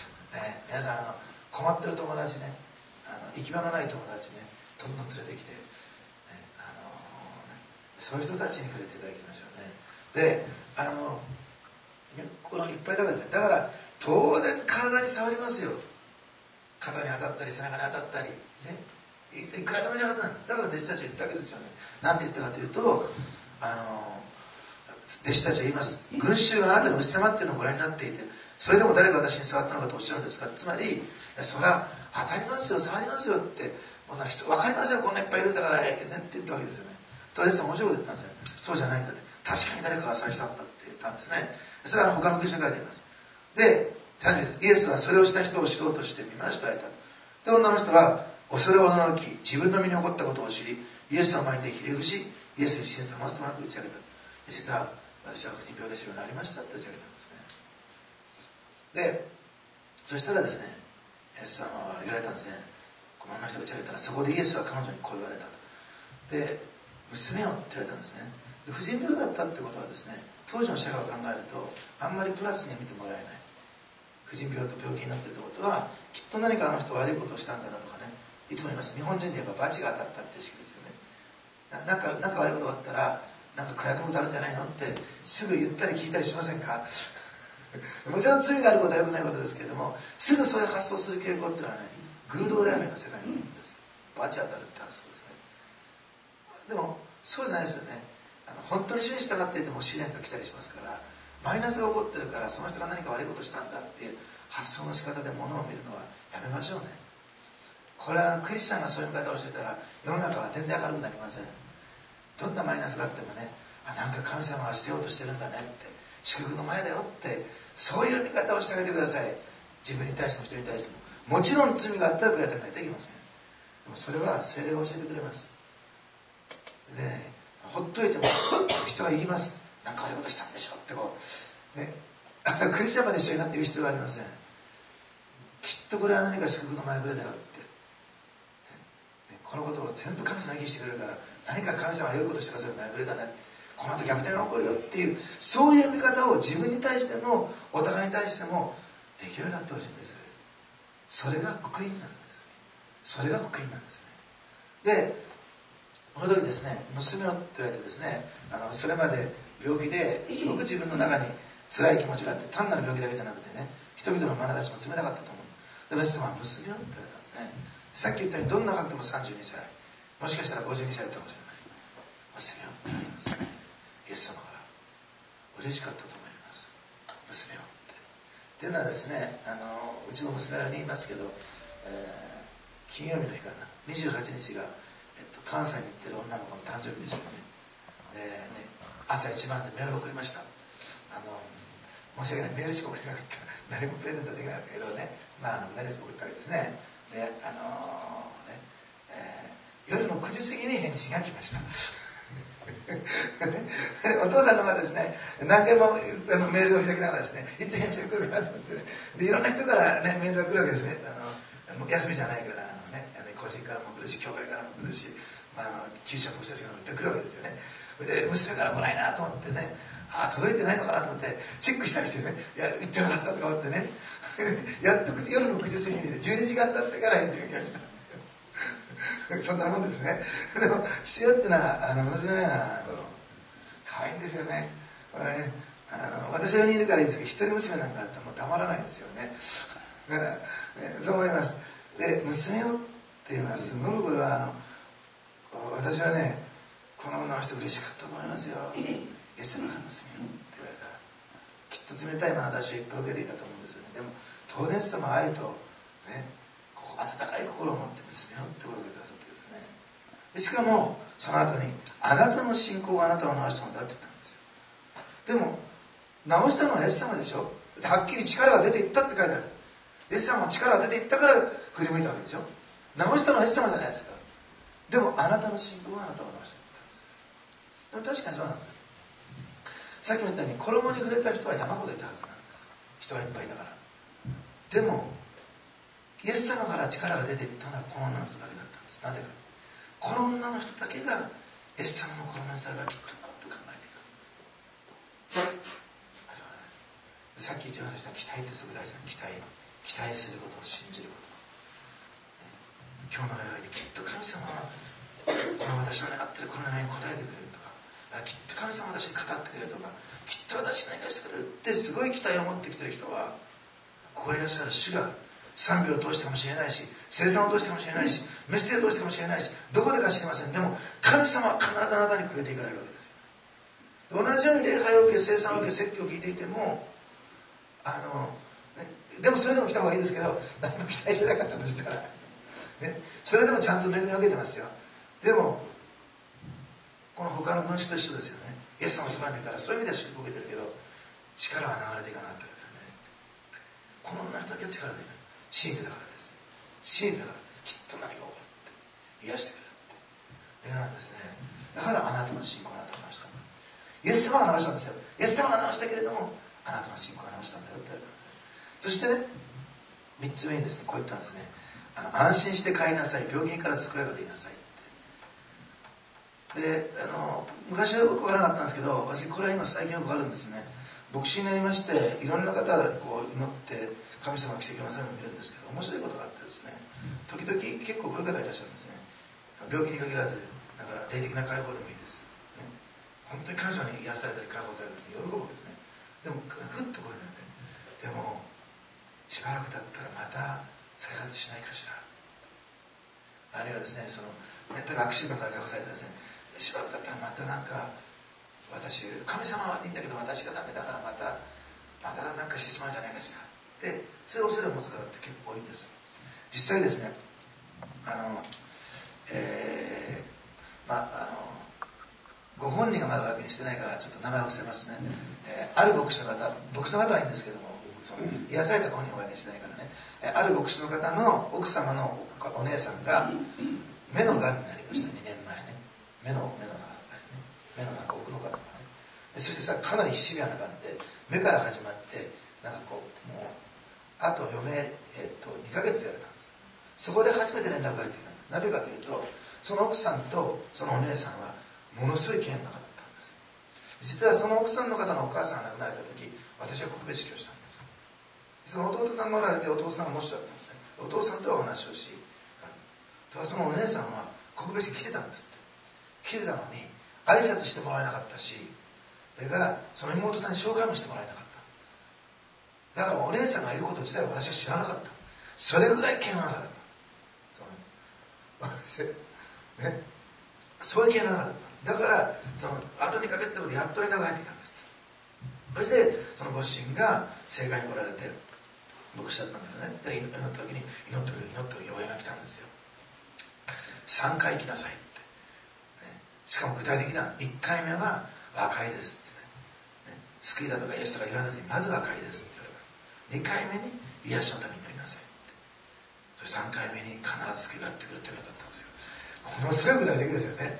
ね。皆さん、あの困ってる友達ね、あの行き場のない友達ね、どんどん連れてきて、ね、あのーね、そういう人たちに触れていただきましょうね。で、あのこのいっぱいだからですね。だから当然体に触りますよ。肩に当たったり背中に当たったりね、いくらでもいるはずなんです。だから弟子たちは言ったわけですよね。なんて言ったかというと、あの弟子たちは言います。群衆があなたに押し迫っているのをご覧になっていて、 それでも誰が私に触ったのかとおっしゃるんですか。つまりそれは当たりますよ、触りますよって、こんな人分かりますよ、こんないっぱいいるんだからねって言ったわけですよね。とイエスは面白いこと言ったんですよ。そうじゃないんだね、確かに誰かが採したんだって言ったんですね。それは他のクリスチャンに書いてあります。でさんじゅう節、イエスはそれをした人を知ろうとして見ましたられた。で女の人は恐れおののき、自分の身に起こったことを知り、イエスを巻いてひれ伏し、イエスに信じて余すともなく打ち上げた。実は私は不妊病ですようになりましたって打ち上げたんですね。でそしたらですね、イエス様は言われたんですね。この女の人が打ち上げたら、そこでイエスは彼女にこう言われたと。で娘よって言われたんですね。で婦人病だったってことはですね、当時の社会を考えるとあんまりプラスに見てもらえない。婦人病と病気になっているってことは、きっと何かあの人悪いことをしたんだなとかね、いつも言います。日本人で言えば罰が当たったって意識ですよね。な, なんかなんか悪いことがあったら、なんか悔やむことあるんじゃないのってすぐ言ったり聞いたりしませんか。もちろん罪があることは良くないことですけれども、すぐそういう発想する傾向っていうのはね、偶動霊面の世界に多いんです。罰当たるって発想ですね。でもそうじゃないですよね。あの本当に主に従っていても試練が来たりしますから、マイナスが起こってるから、その人が何か悪いことをしたんだっていう発想の仕方で物を見るのはやめましょうね。これはクリスチャンがそういう見方をしてたら、世の中は全然明るくなりません。どんなマイナスがあってもね、あ、なんか神様がしてようとしてるんだねって、祝福の前だよって、そういう見方をしてあげてください。自分に対しても人に対しても。もちろん罪があったら悔やまないといけません。でもそれは聖霊が教えてくれます。で、ね、ほっといても人は言います。なんか悪いことしたんでしょってこう、ね、あんなクリスチャンまで一緒になっている必要はありません。きっとこれは何か祝福の前触れだよって、ね、このことを全部神様が生きしてくれるから、何か神様が良いことしてくださる前触れだね、この後逆転が起こるよっていう、そういう見方を自分に対してもお互いに対してもできるようになってほしいんです。それが福音なんです。それが福音なんですね。でこの時ですね、娘をって言われてですね、あのそれまで病気ですごく自分の中に辛い気持ちがあって、単なる病気だけじゃなくてね、人々の眼差しも冷たかったと思う。でイエス様は娘をって言われたんですね。さっき言ったようにどんな若くてもさんじゅうにさい、もしかしたらごじゅうにさいだったかもしれない、娘をって言われたんですね。イエス様から嬉しかったと思います。娘をってっていうのはですね、あのうちの娘に言いますけど、えー、金曜日の日かな、にじゅうはちにちが、えっと、関西に行ってる女の子の誕生日でしたね。でね、朝一番でメールを送りました。あの申し訳ない、メールしか送れなかった。何もプレゼントできなかったけどね、まあ、あのメール送ったわけですね。で、あのーねえー、夜のくじ過ぎに返信が来ましたお父さんの方がですね、何回もあのメールを開きながらですね、いつ返信が来るかなと思ってね、でいろんな人から、ね、メールが来るわけですね。あのもう休みじゃないから、あの、ね、個人からも来るし、教会からも来るし、まあ、あの救者の人たちからも来るわけですよね。で娘から来ないなと思ってね、あ届いてないのかなと思ってチェックしたりしてね、いや言ってるはずだとか思ってねやっと夜のくじ過ぎにね、じゅうにじかん経ってから返事が来ましたそんなもんですね。でも父親ってのは、あの娘は可愛いんですよね。これね、あの私がにいるからいいんですけど、一人娘なんかあってもうたまらないですよね。だから、ね、そう思います。で娘をっていうのはすごくこれはあの私はね、この女の人嬉しかったと思いますよ。イエスの娘よって言われたら、きっと冷たい眼差しをいっぱい受けていたと思うんですよね。でも当然様愛とね、こう温かい心を持って娘よって声をかけてくださってですね。でしかもその後に、あなたの信仰があなたを治したのだって言ったんですよ。でも治したのはイエス様でしょ。はっきり力が出ていったって書いてある。イエス様の力が出ていったから振り向いたわけでしょ。治したのはイエス様じゃないですか。でもあなたの信仰があなたを治したんです。でも確かにそうなんですよ。さっきも言ったように、衣に触れた人は山ほどいたはずなんです。人がいっぱいだから。でもイエス様から力が出ていったのはこの女の人だけだったんです。なんでか、この女の人だけがイエス様の衣にさればきっとなと考えているんです。さっき一番最初に期待ってすごく大事な、期待期待することを信じること、ね、今日の礼拝できっと神様はこの私の願ってるこの願いに応えてくれるとか、きっと神様は私に語ってくれるとか、きっと私に何かしてくれるってすごい期待を持ってきてる人は、ここにいらっしゃる主が賛美を通してかもしれないし、聖餐を通してかもしれないし、メッセージを通してかもしれないし、どこでか知りません。でも神様は必ずあなたに触れていかれるわけですよ。同じように礼拝を受け、聖餐を受け、説教を聞いていても、あのでもそれでも来た方がいいですけど、何も期待してなかったとしたら、ね、それでもちゃんと恵みを受けてますよ。でもこの他の群衆と一緒ですよね。イエス様のそばにいるから、そういう意味では祝福を受けてるけど、力は流れていかなかったですよね。この女の人だけは力でいない。信じてたからです。信じてたからです。きっと何が起こるって癒してくれるって。なんですね。だからあなたの信仰をあなたが直したんだ。イエス様が直したんですよ。イエス様が直したけれども、あなたの信仰が直したんだよって言われたんです。そしてね、みっつめにですね、こう言ったんですね。あの安心して帰りなさい。病気から救いが出なさいって。で、あの昔はよく分からなかったんですけど、私これは今最近よくあるんですね。牧師になりまして、いろんな方がこう祈って神様が奇跡をなさるのを見るんですけど、面白いことがあってですね、時々結構こういう方がいらっしゃるんですね。病気に限らず、なんか霊的な解放でもいいです、ね、本当に神様に癒されたり解放されたり喜ぶわけですね。でもふっとこういうので、でもしばらく経ったらまた再発しないかしら、あるいはですね、その例えば悪習慣から解放されたらですね、しばらく経ったらまたなんか、私神様はいいんだけど私がダメだからまたまたなんかしてしまうんじゃないかしらってそういう恐れを持つ方って結構多いんです。実際ですね、あのえー、まああのご本人がまだわけにしてないからちょっと名前を伏せますね、えー、ある牧師の方、牧師の方はいいんですけども、その癒されたご本人がわけにしてないからね、えー、ある牧師の方の奥様のお姉さんが目のがんになりました。にねんまえね、目の目の中ね、目の中奥の方がね、そしてさかなりシビアながんで、目から始まってなんかこうもうあと余命、えー、とにかげつやれたんです。そこで初めて連絡が入ってきたんです。なぜかというと、その奥さんとそのお姉さんはものすごい嫌悪な方だったんです。実はその奥さんの方のお母さんが亡くなられた時、私は告別式をしたんです。その弟さんがおられて、弟さんがもしだったんですね。お父さんとはお話をし、ただそのお姉さんは告別式来てたんですって。来てたのに挨拶してもらえなかったし、それからその妹さんに紹介もしてもらえなかった。だからお姉さんがいること自体を私は知らなかった。それぐらい嫌悪な方だった。そうね、そういう嫌悪な方だった。だからそのあとにかげつでやっと連絡が入ってきたんです。そしてそのご主人が正会に来られて牧師だったんですよね。で祈った時に祈ってる祈ってる応援が来たんですよ。さんかい来なさいって、ね、しかも具体的な、いっかいめは和解ですってね、ね、救いだとか癒しとか言わずにまず和解ですって言われた。にかいめに癒しのために祈りなさいって、それさんかいめに必ず救いがやってくるって言われたんですよ。ものすごい具体的ですよね。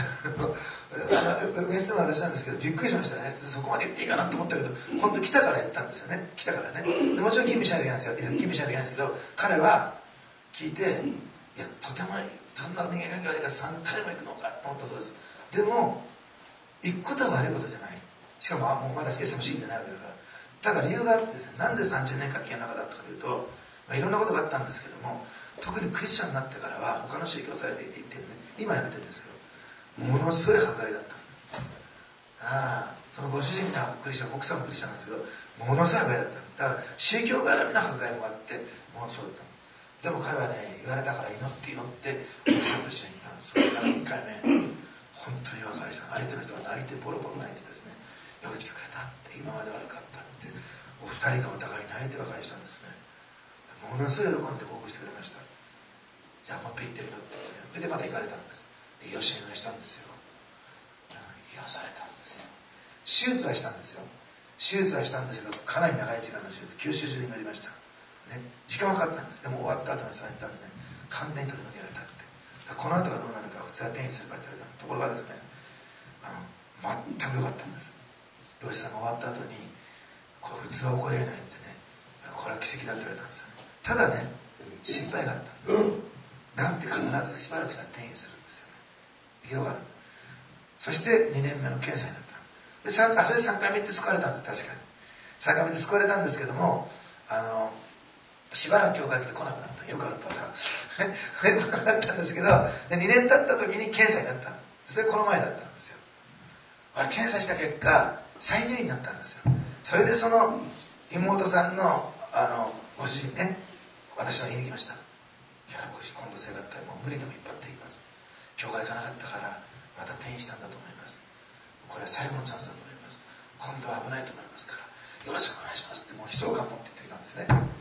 運営してるのは私なんですけど、びっくりしましたね。そこまで言っていいかなと思ったけど、本当来たからやったんですよね。来たからね。でもちろん吟味しないといけないんですよ。吟味しないといけないんですけど、彼は聞いて、いやとてもそんな人間関係悪いからさんかいも行くのかと思ったそうです。でも行くことは悪いことじゃない。しかももうまだイエスも信じてないわけだから。ただ理由があってですね、なんでさんじゅうねんかん嫌なかったかというと、まあ、いろんなことがあったんですけども、特にクリスチャンになってからは他の宗教されていていて、ね、今やめてるんですけど、ものすごい破壊だったんです。ああ、そのご主人がクリスチャン、奥さんもクリスチャンなんですけど、ものすごい破壊だった。だから宗教絡みの破壊もあって、もうそうだった。でも彼はね、言われたから祈って祈って奥さんと一緒に行ったんです。それからいっかいめ本当に和解した。相手の人が泣いてボロボロ泣いてですね、よく来てくれたって、今まで悪かったって、お二人がお互い泣いて和解したんですね。ものすごい喜んで報告してくれました。じゃあもうピッてみろって言って、でまた行かれたんです。で養子縁組したんですよ。癒されたんですよ。手術はしたんですよ。手術はしたんですけど、かなり長い時間の手術、九州中になりました。ね、時間はかかったんです。でも終わった後にされたんですね、完全に取り除けられたって。この後がどうなるか普通は転移するからって言われた。ところがですね、あの全く良かったんです。漁師さんが終わった後に、これ普通は起こり得ないってね、これは奇跡だって言われたんですよね。ただね、心配があったんです。がんって必ずしばらくしたら転移するんですよね。広がる。そしてにねんめの検査になった。でさんあそれでさんかいめって救われたんです。確かにさんかいめで救われたんですけども、あのしばらく教会来て来なくなった。よくあるパターン来なくなったんですけど、でにねん経った時に検査になった。それこの前だったんですよ。検査した結果再入院になったんですよ。それでその妹さんのあのご主人ね、私の家に来ました。いや今度生活ったらもう無理でも引っ張っていきます。教会行かなかったからまた転移したんだと思います。これは最後のチャンスだと思います。今度は危ないと思いますからよろしくお願いしますって、もう悲壮感持って言ってきたんですね。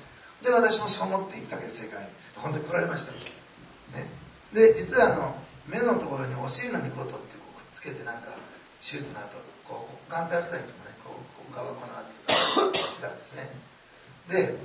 で私もそう思って行ったわけです。世界に本当に来られました、ね、で実はあの目のところにお尻の肉を取ってこうくっつけてなんか手術の後こう眼帯をしたりともねこうこう側がこの後してたんですね。で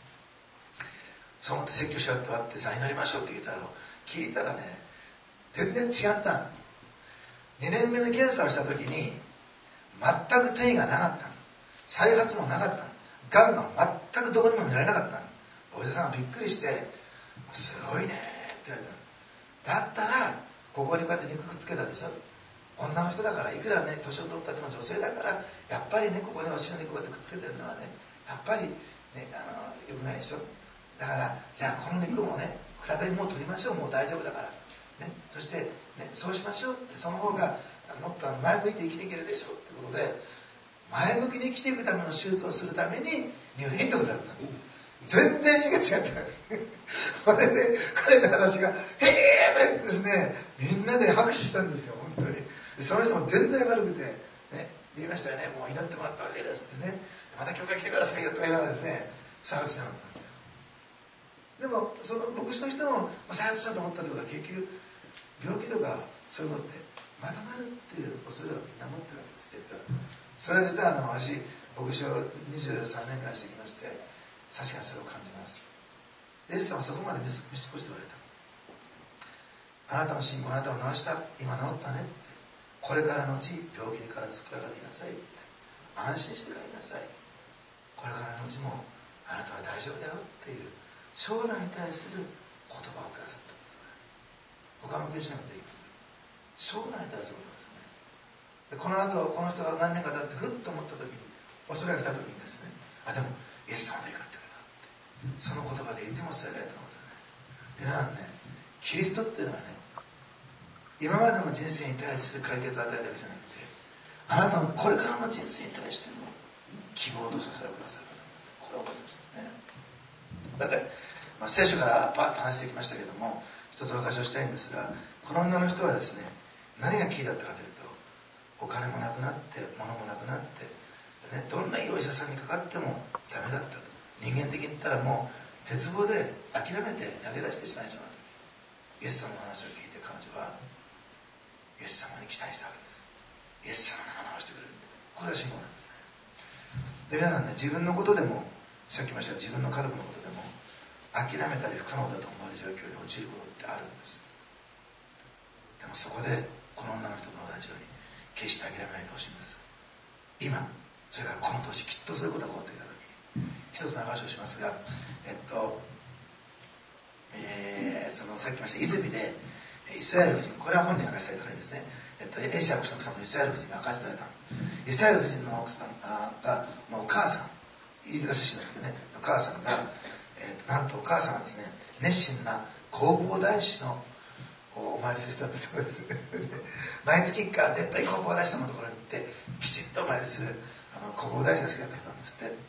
そう思って説教しようってあってさあ祈りましょうって言ったら聞いたらね全然違った。にねんめの検査をした時に全く転移がなかった。再発もなかった。がんが全くどこにも見られなかった。お医者さんがびっくりして「すごいね」って言われた。だったらここにこうやって肉くっつけたでしょ。女の人だからいくらね年を取ったっても女性だからやっぱりねここにお尻の肉をこうやってくっつけてるのはねやっぱりねあのよくないでしょ。だからじゃあこの肉もね再びもう取りましょう。もう大丈夫だから、ね、そして、ね、そうしましょうって。その方がもっと前向いて生きていけるでしょうってことで前向きに生きていくための手術をするために入院ってことだった。全然意味が違ったこれで彼の話が「へえ!」ってですねみんなで拍手したんですよ本当に。その人も全然明るくて、ね、言いましたよね。もう祈ってもらったわけですってね。また教会来てくださいよとか言いながらですね再発しなかったんですよ。でもその牧師の人も再発したと思ったってことは結局病気とかそういうのってまたなるっていう恐れをみんな持ってるわけです実は。それは実はあの私牧師をにじゅうさんねんかんしてきまして確かにそれを感じます。イエスさんはそこまで見過ごしておられた。あなたの信仰あなたを治した今治ったねってこれからのうち病気にからつくらかでいなさいって安心して帰りなさい。これからのうちもあなたは大丈夫だよっていう将来に対する言葉をくださったんです。他の教師なんていい将来に対することですよね。でこの後この人が何年か経ってふっと思った時に恐れが来た時にですねあでもイエス様と行くってくれたってその言葉でいつも伝えられたんですよね。皆さんねキリストっていうのはね今までの人生に対する解決を与えるだけじゃなくてあなたのこれからの人生に対しての希望と支えをくださる方なんです。これを覚えてほしいですね。だって、まあ、聖書からパッと話してきましたけども一つお証しをしたいんですがこの女の人はですね何がキーだったかというとお金もなくなって物もなくなって、ね、どんないいお医者さんにかかってもダメだった。人間的に言ったらもう絶望で諦めて投げ出してしまいそうな時イエス様の話を聞いて彼女はイエス様に期待したわけです。イエス様の名をしてくれる。これが信仰なんですね。で皆さんね自分のことでもさっき言いましたが自分の家族のことでも諦めたり不可能だと思われる状況に陥ることってあるんです。でもそこでこの女の人と同じように決して諦めないでほしいんです。今それからこの年きっとそういうことが起こっていた時に一つの話をしますがえっと、えー、そのさっき言いました泉でイスラエル人これは本に明かされたらいいですね、えっと、エリシャ牧師の奥さんもイスラエル人に明かされた。イスラエル人の奥さんがのお母さん飯塚出身の時ねお母さんが、えー、となんとお母さんはですね熱心な弘法大師のお参りする人だったそうです毎月いっかいは絶対弘法大師様のところに行ってきちっとお参りするあの弘法大師が好きだった人なんですって。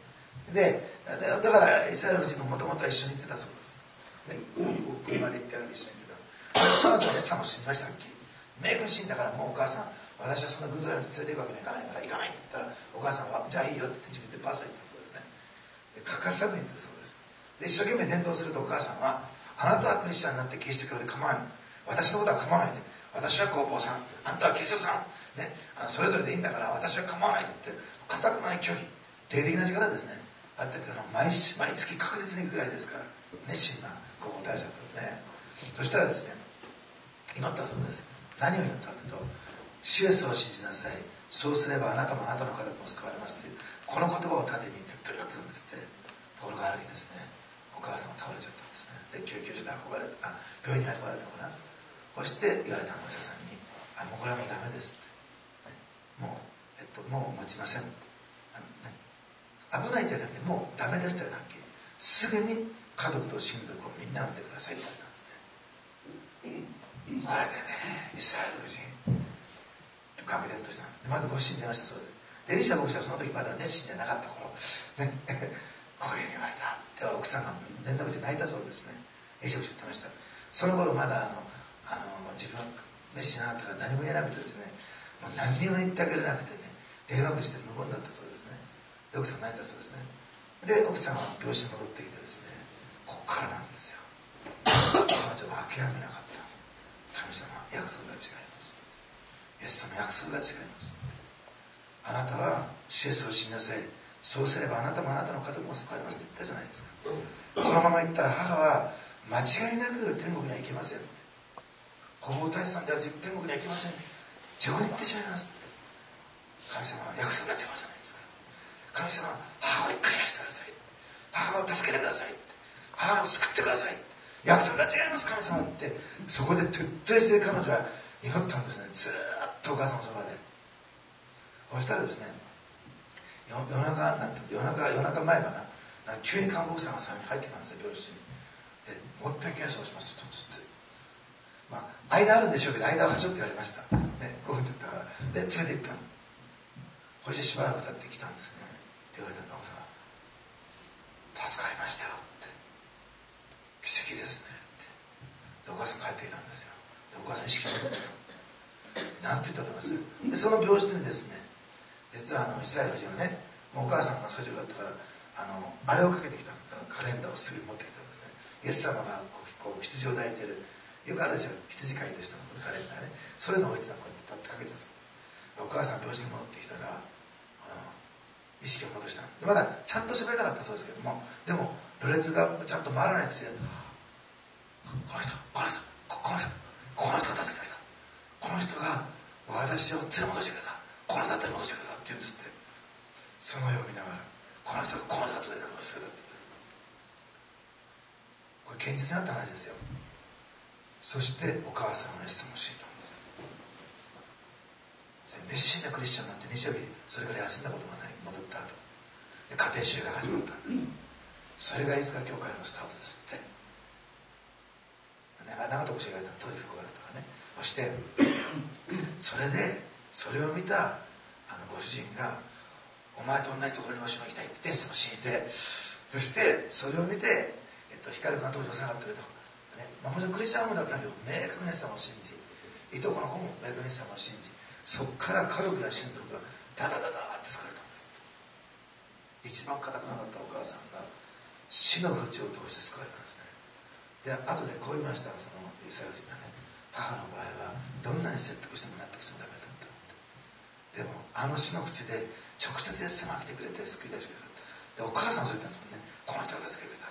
でだからイスラエル人ももともとは一緒に行ってたそうです、ね、車で行って一緒に行ってた。その後イエス様も死にましたっけ明君死んだからもうお母さん私はそんなグッドラインに連れて行くわけにはいかないから行かないって言ったらお母さんはじゃあいいよって言って自分でバスで行ったそうですね。で欠かさずに行ってたそうです。で一生懸命伝道するとお母さんはあなたはクリスチャンになってキリスト教で構わない私のことは構わないで私は弘法さんあんたはキリストさん、ね、あのそれぞれでいいんだから私は構わないでって固くない拒否霊的な力ですねあったけど毎毎月確実に行くぐらいですから熱心な弘法大師だったんですね。そしたらですね祈ったそうです。何を祈ったかというと主イエスを信じなさいそうすればあなたもあなたの家族も救われますというこの言葉を盾にずっと祈ってるんですって。ところがある日ですねお母さんが倒れちゃったんですね。で救急車で運ばれたあ病院に運ばれたのかな。そして言われたお医者さんにあもうこれはもうダメですって、ね、もう、えっと、もう持ちませんってあの、ね、危ないというだけでもうダメですというだけすぐに家族と親族をみんな産んでくださいと言われたんですね。これでねイスラエル人愕然とした。でまたご主人に電話したそうです。でエリシャ牧師はその時まだ熱心じゃなかった頃、ね、こういうふうに言われたって奥さんが連絡して泣いたそうですね。エリシャ牧師言ってました。その頃まだあのあの自分は熱心なかったから何も言えなくてですねもう何にも言ってあげれなくてね霊幕して無言だったそうですね。で奥さん泣いたそうですね。で奥さんは病室に戻ってきてですねここからなんですよ。彼女は諦めなかった。神様、約束が違います。イエス様、約束が違います。あなたは主イエスを信じなさい。そうすればあなたもあなたの家族も救われますって言ったじゃないですか。このまま言ったら母は間違いなく天国には行けませんって。皇后大使さんでは天国には行けません。地獄に行ってしまいますって。神様は約束が違うじゃないですか。神様は母を一回出してください。母を助けてください。母を救ってください。約束が違います神様って、そこで徹底して彼女は祈ったんですね。ずーっとお母さんのそばで。そしたらですね、夜中なんて夜中夜中前かな、なんか急に看護婦さんがさらに入ってきたんですよ、病室に。で、もう一遍検査をしますとって。まあ間あるんでしょうけど、間はちょっと言われました。ね、ごふんって言ったから。で、連れて行ったの。そしてしばらく経ってきたんですね。って言われた看護婦さんが、助かりましたよって。奇跡ですねって。で、お母さん帰ってきたんですよ。で、お母さん意識が戻ってた。なんて言ったと思います？で、その病室にですね、実はあのイスラエル人はね、もうお母さんがそういう状況だったから、あのあれをかけてきた、カレンダーをすぐ持ってきたんですね。イエス様がこうこう羊を抱いている、よくあるでしょ、羊飼いでしたのカレンダーね、そういうのを置いてたのこうやってパッとかけてたそうです。お母さん病室に戻ってきたら、あの意識を戻したの。まだちゃんと喋れなかったそうですけども、でもろれつがちゃんと回らない口で、この人この人この人この人が助けてくれた、この人が私を連れ戻してくれた、この人が連れ戻してくれたって言うんですって。そのように見ながら、この人がこの人が連れ戻してくれたって言って、これ現実になった話ですよ。そしてお母さんはイエス様を知ったんです。熱心なクリスチャンなんて日曜日それから休んだことがない、戻った後で家庭集が始まったんです。それがいつか教会のスタートですって。長友教えがいた当時福岡だったからね。そしてそれでそれを見たあのご主人が、お前と同じところにわしも行きたいってイエス様を信じて、そしてそれを見て、えっと、光君は当時幼かったけど、ね、まあ、もちろんクリスチャンもだったんだけど、明確にイエス様を信じ、いとこの子も明確にイエス様を信じ、そこから家族や親族がダダダダって救われたんです。一番固くなかったお母さんが死の淵を通して救われたんですね。で、後でこう言いました。そのイスラエル人がね、母の場合はどんなに説得しても納得してもダメだったって。でもあの死の淵で直接イエス様が来てくれて救い出してくれた。で、お母さんそう言ったんですもんね。この人が助けてくれたって。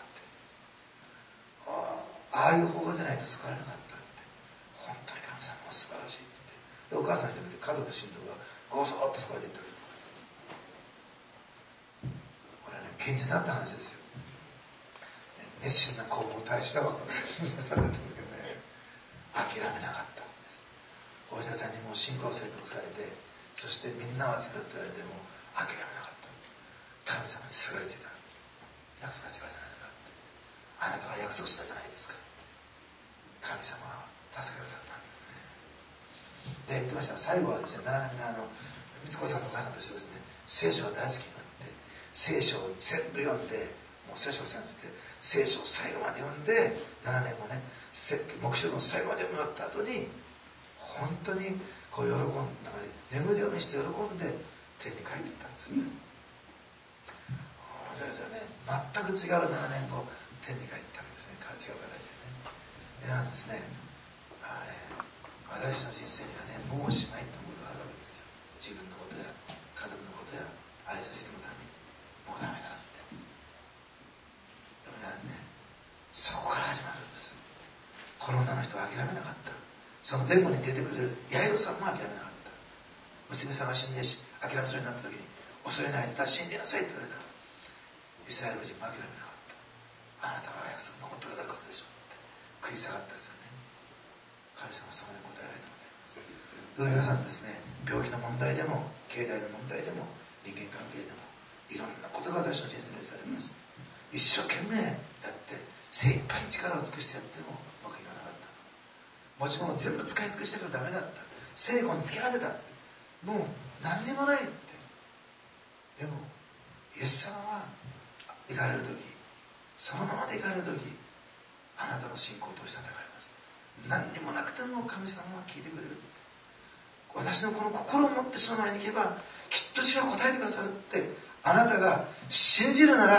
ああ、ああいう方法じゃないと救われなかったって。本当に神様は素晴らしいって。で、お母さん一人で家族の信徒がゴーソーッと救われていったわけです。これはね、現実だった話ですよ。熱心な子も大した信者さんだったんですけどね、諦めなかったんです。お医者さんにもう信仰を宣告されて、そしてみんなは作ると言われても諦めなかった。神様にすがりついた。約束が違うじゃないですか。あなたは約束したじゃないですか。神様は助けられたんですね。で、言ってました。最後はですね、ななねんめあの美津子さんのお母さんとしてですね、聖書が大好きになって聖書を全部読んで、もう聖書を先生って聖書を最後まで読んで、ななねんごね、黙示録の最後まで読み終わった後に本当にこう喜んだ、眠りを見して喜んで天に帰っていったんですって。面白いですよね。全く違うななねんご天に帰ったわけですね。違う形でね。でなんですね、あれ私の人生にはね、もうしないと思うことがあるわけですよ。自分のことや家族のことや愛する人のためにもうダメだなって。でもね、そこから始まるんです。この女の人は諦めなかった。そのデモに出てくるヤイロさんも諦めなかった。娘さんが死んでし諦めそうになった時に、恐れないでただ死んでなさいって言われた。イスラエル人も諦めなかった。あなたは約束を守ってくださる方でしょうって食い下がったんですよね。神様はそこに答えられたのであります。どう皆さんですね、病気の問題でも経済の問題でも人間関係でもいろんなことが私の人生にされます。一生懸命やって精一杯に力を尽くしてやってもうまくいかなかった。持ち物全部使い尽くしてからダメだった。成功につけ果てた。もう何にもないって。でもイエス様は行かれる時、そのままで行かれる時、あなたの信仰を通して与えられます。何にもなくても神様は聞いてくれるって。私のこの心を持ってその前に行けばきっと主は答えてくださるって、あなたが信じるなら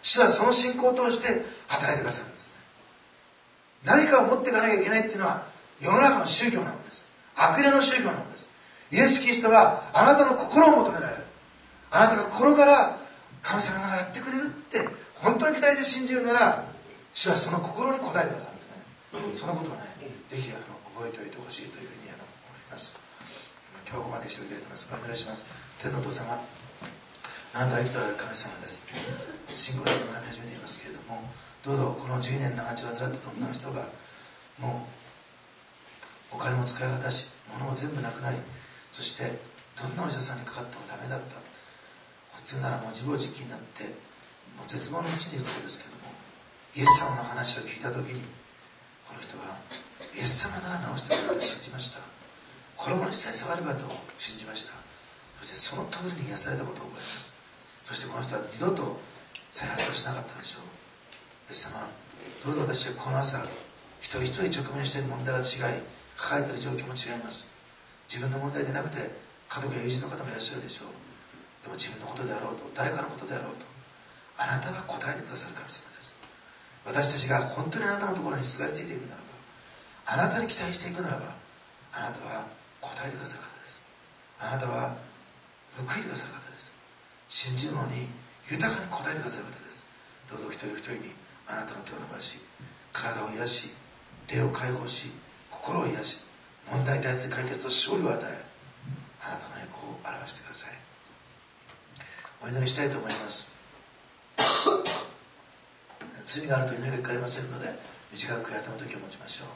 主はその信仰を通して働いてくださるんですね。何かを持っていかなきゃいけないっていうのは世の中の宗教なのです。悪霊の宗教なのです。イエス・キリストはあなたの心を求められる。あなたが心から神様がやってくれるって本当に期待して信じるなら、主はその心に応えてくださるんですね。そのことをね、ぜひあの覚えておいてほしいというふうにあの思います。今日ここまでしておきたいと思います。お願いします。天のお父様、あなたは生きておられる神様です。信仰だと学び始めていますけれども、どうぞこのじゅうねん長血を患ってた女の人がもうお金も使い果たし、物も全部なくなり、そしてどんなお医者さんにかかってもダメだった、普通ならもう自暴自棄になってもう絶望の道にいることですけども、イエス様の話を聞いた時にこの人はイエス様なら治してくれると信じました。衣にさえ触ればと信じました。そしてその通りに癒されたことを覚えます。そしてこの人は二度と再発をしなかったでしょう。イエス様、どうぞ私はこの朝一人一人直面している問題は違い、抱えている状況も違います。自分の問題でなくて家族や友人の方もいらっしゃるでしょう。でも自分のことであろうと誰かのことであろうと、あなたは答えてくださる神様です。私たちが本当にあなたのところにすがりついていくならば、あなたに期待していくならば、あなたは答えてくださる方です。あなたは報いてくださる方です。信じるのに豊かに答えてくださる方です。どうぞ一人一人にあなたの手を伸ばし、体を癒し、霊を解放し、心を癒し、問題に対する解決と勝利を与え、あなたの栄光を表してください。お祈りしたいと思います。罪があると祈りが聞かれませんので、短く悔い改めの時を持ちましょう。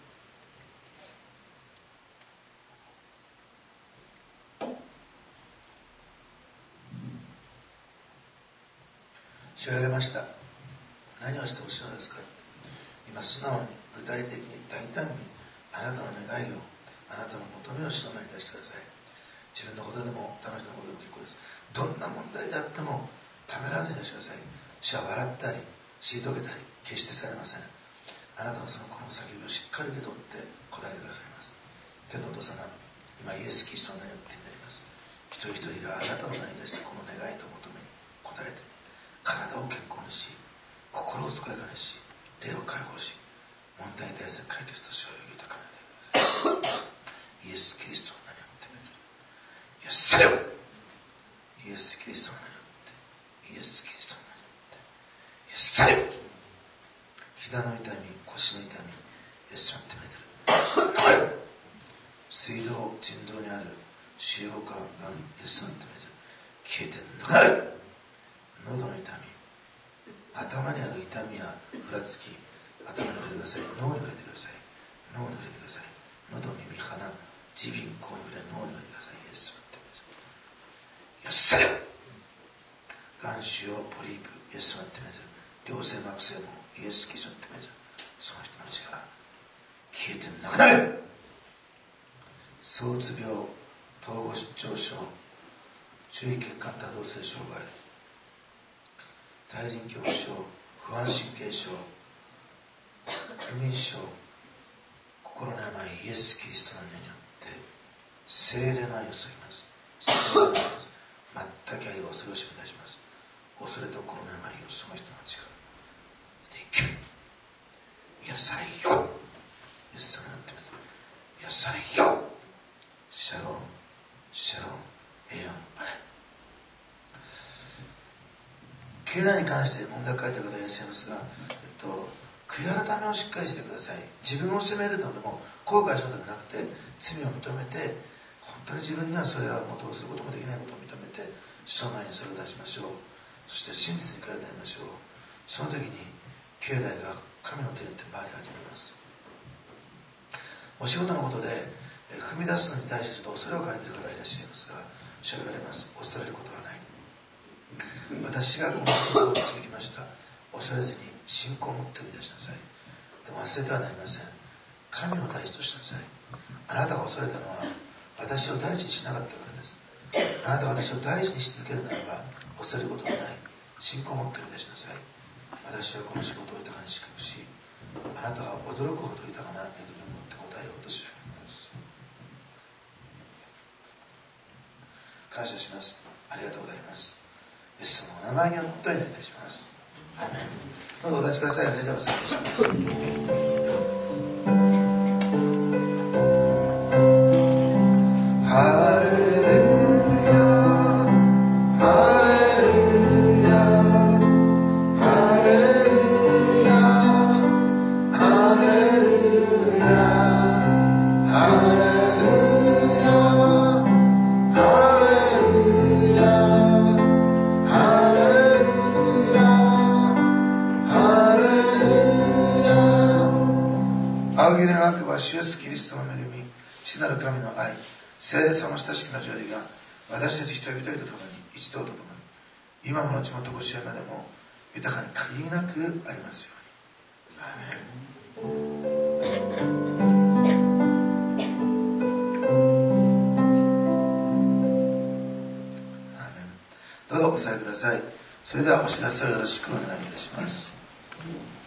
主が言われました。何をしてほしいのですか。今素直に具体的に大胆にあなたの願いを、あなたの求めを主の前に出してください。自分のことでも他の人のことでも結構です。どんな問題であってもためらわずに出してください。主は笑ったり退けたり決してされません。あなたはその心の叫びをしっかり受け取って答えてくださいます。天のお父様、今イエス・キリストの名によってになります。一人一人があなたの名に出したこの願いと求めに応えて、体を健康にし、心を健やかにし、霊を解放し、問題に対する解決と勝利を豊かに与えてください。イエス・キリストの名によってイエスされよ。イエス・キリストの名によってイエス・キリストの名によってイエスされよ。膝の痛み、腰の痛み、イエスの手めてる流れよ。水道、腎臓にある腫瘍かがん、イエスの手めてる消えてなくなる。喉の痛み、頭にある痛みやふらつき、頭に触れてください。脳に触れてください。脳に触れてください。喉、耳、鼻、耳鼻口に触れ、脳に触れてください。イエスの手めてるよっされよ。眼腫瘍、ポリープ、イエスの手めてる良性膜性もイエス・キリストの手めてるその人の力消えてなくなる。躁うつ病、統合失調症、注意欠陥多動性障害、対人恐怖症、不安神経症、不眠症、心の病、イエス・キリストの名によって聖霊の愛を注ぎます。聖霊の愛を注ぎます。全く愛を恐れをしめ出します。恐れと心の病をその人の力で生きる。癒されよ。イエス様によって癒されよ。シャロン、シャロン、平安、パレ。経済に関して問題を書いている方いらっしゃいますが、えっと、悔い改めをしっかりしてください。自分を責めるのでも後悔するのではなくて、罪を認めて、本当に自分にはそれはもうどうすることもできないことを認めて、主の前にそれを出しましょう。そして真実に悔い改めましょう。その時に経済が神の手によって回り始めます。お仕事のことで踏み出すのに対して恐れを感じている方がいらっしゃいますが、主は言われます。恐れることはない。私がこのことを導きました。恐れずに信仰を持って生み出しなさい。でも忘れてはなりません。神を大事としなさい。あなたが恐れたのは私を大事にしなかったからです。あなたが私を大事にし続けるならば恐れることはない。信仰を持って生み出しなさい。私はこの仕事を豊かに祝福し、あなたは驚くほど豊かな恵みを持って答えようとします。感謝します。ありがとうございます。イエス様のお名前によってお祈りいたします。 どうぞお立ちください。それではお賛美します。ハレルヤハレルヤハレルヤハレルヤハレルヤ仰ぎ願わくば主イエスキリストの恵み、父なる神の愛、聖霊様の親しき交わりが私たち一人一人と共に、一同と共に、今も後もとこしえまでも豊かに限りなくありますように。アーメン。どうぞお座りください。それではお知らせをよろしくお願いいたします。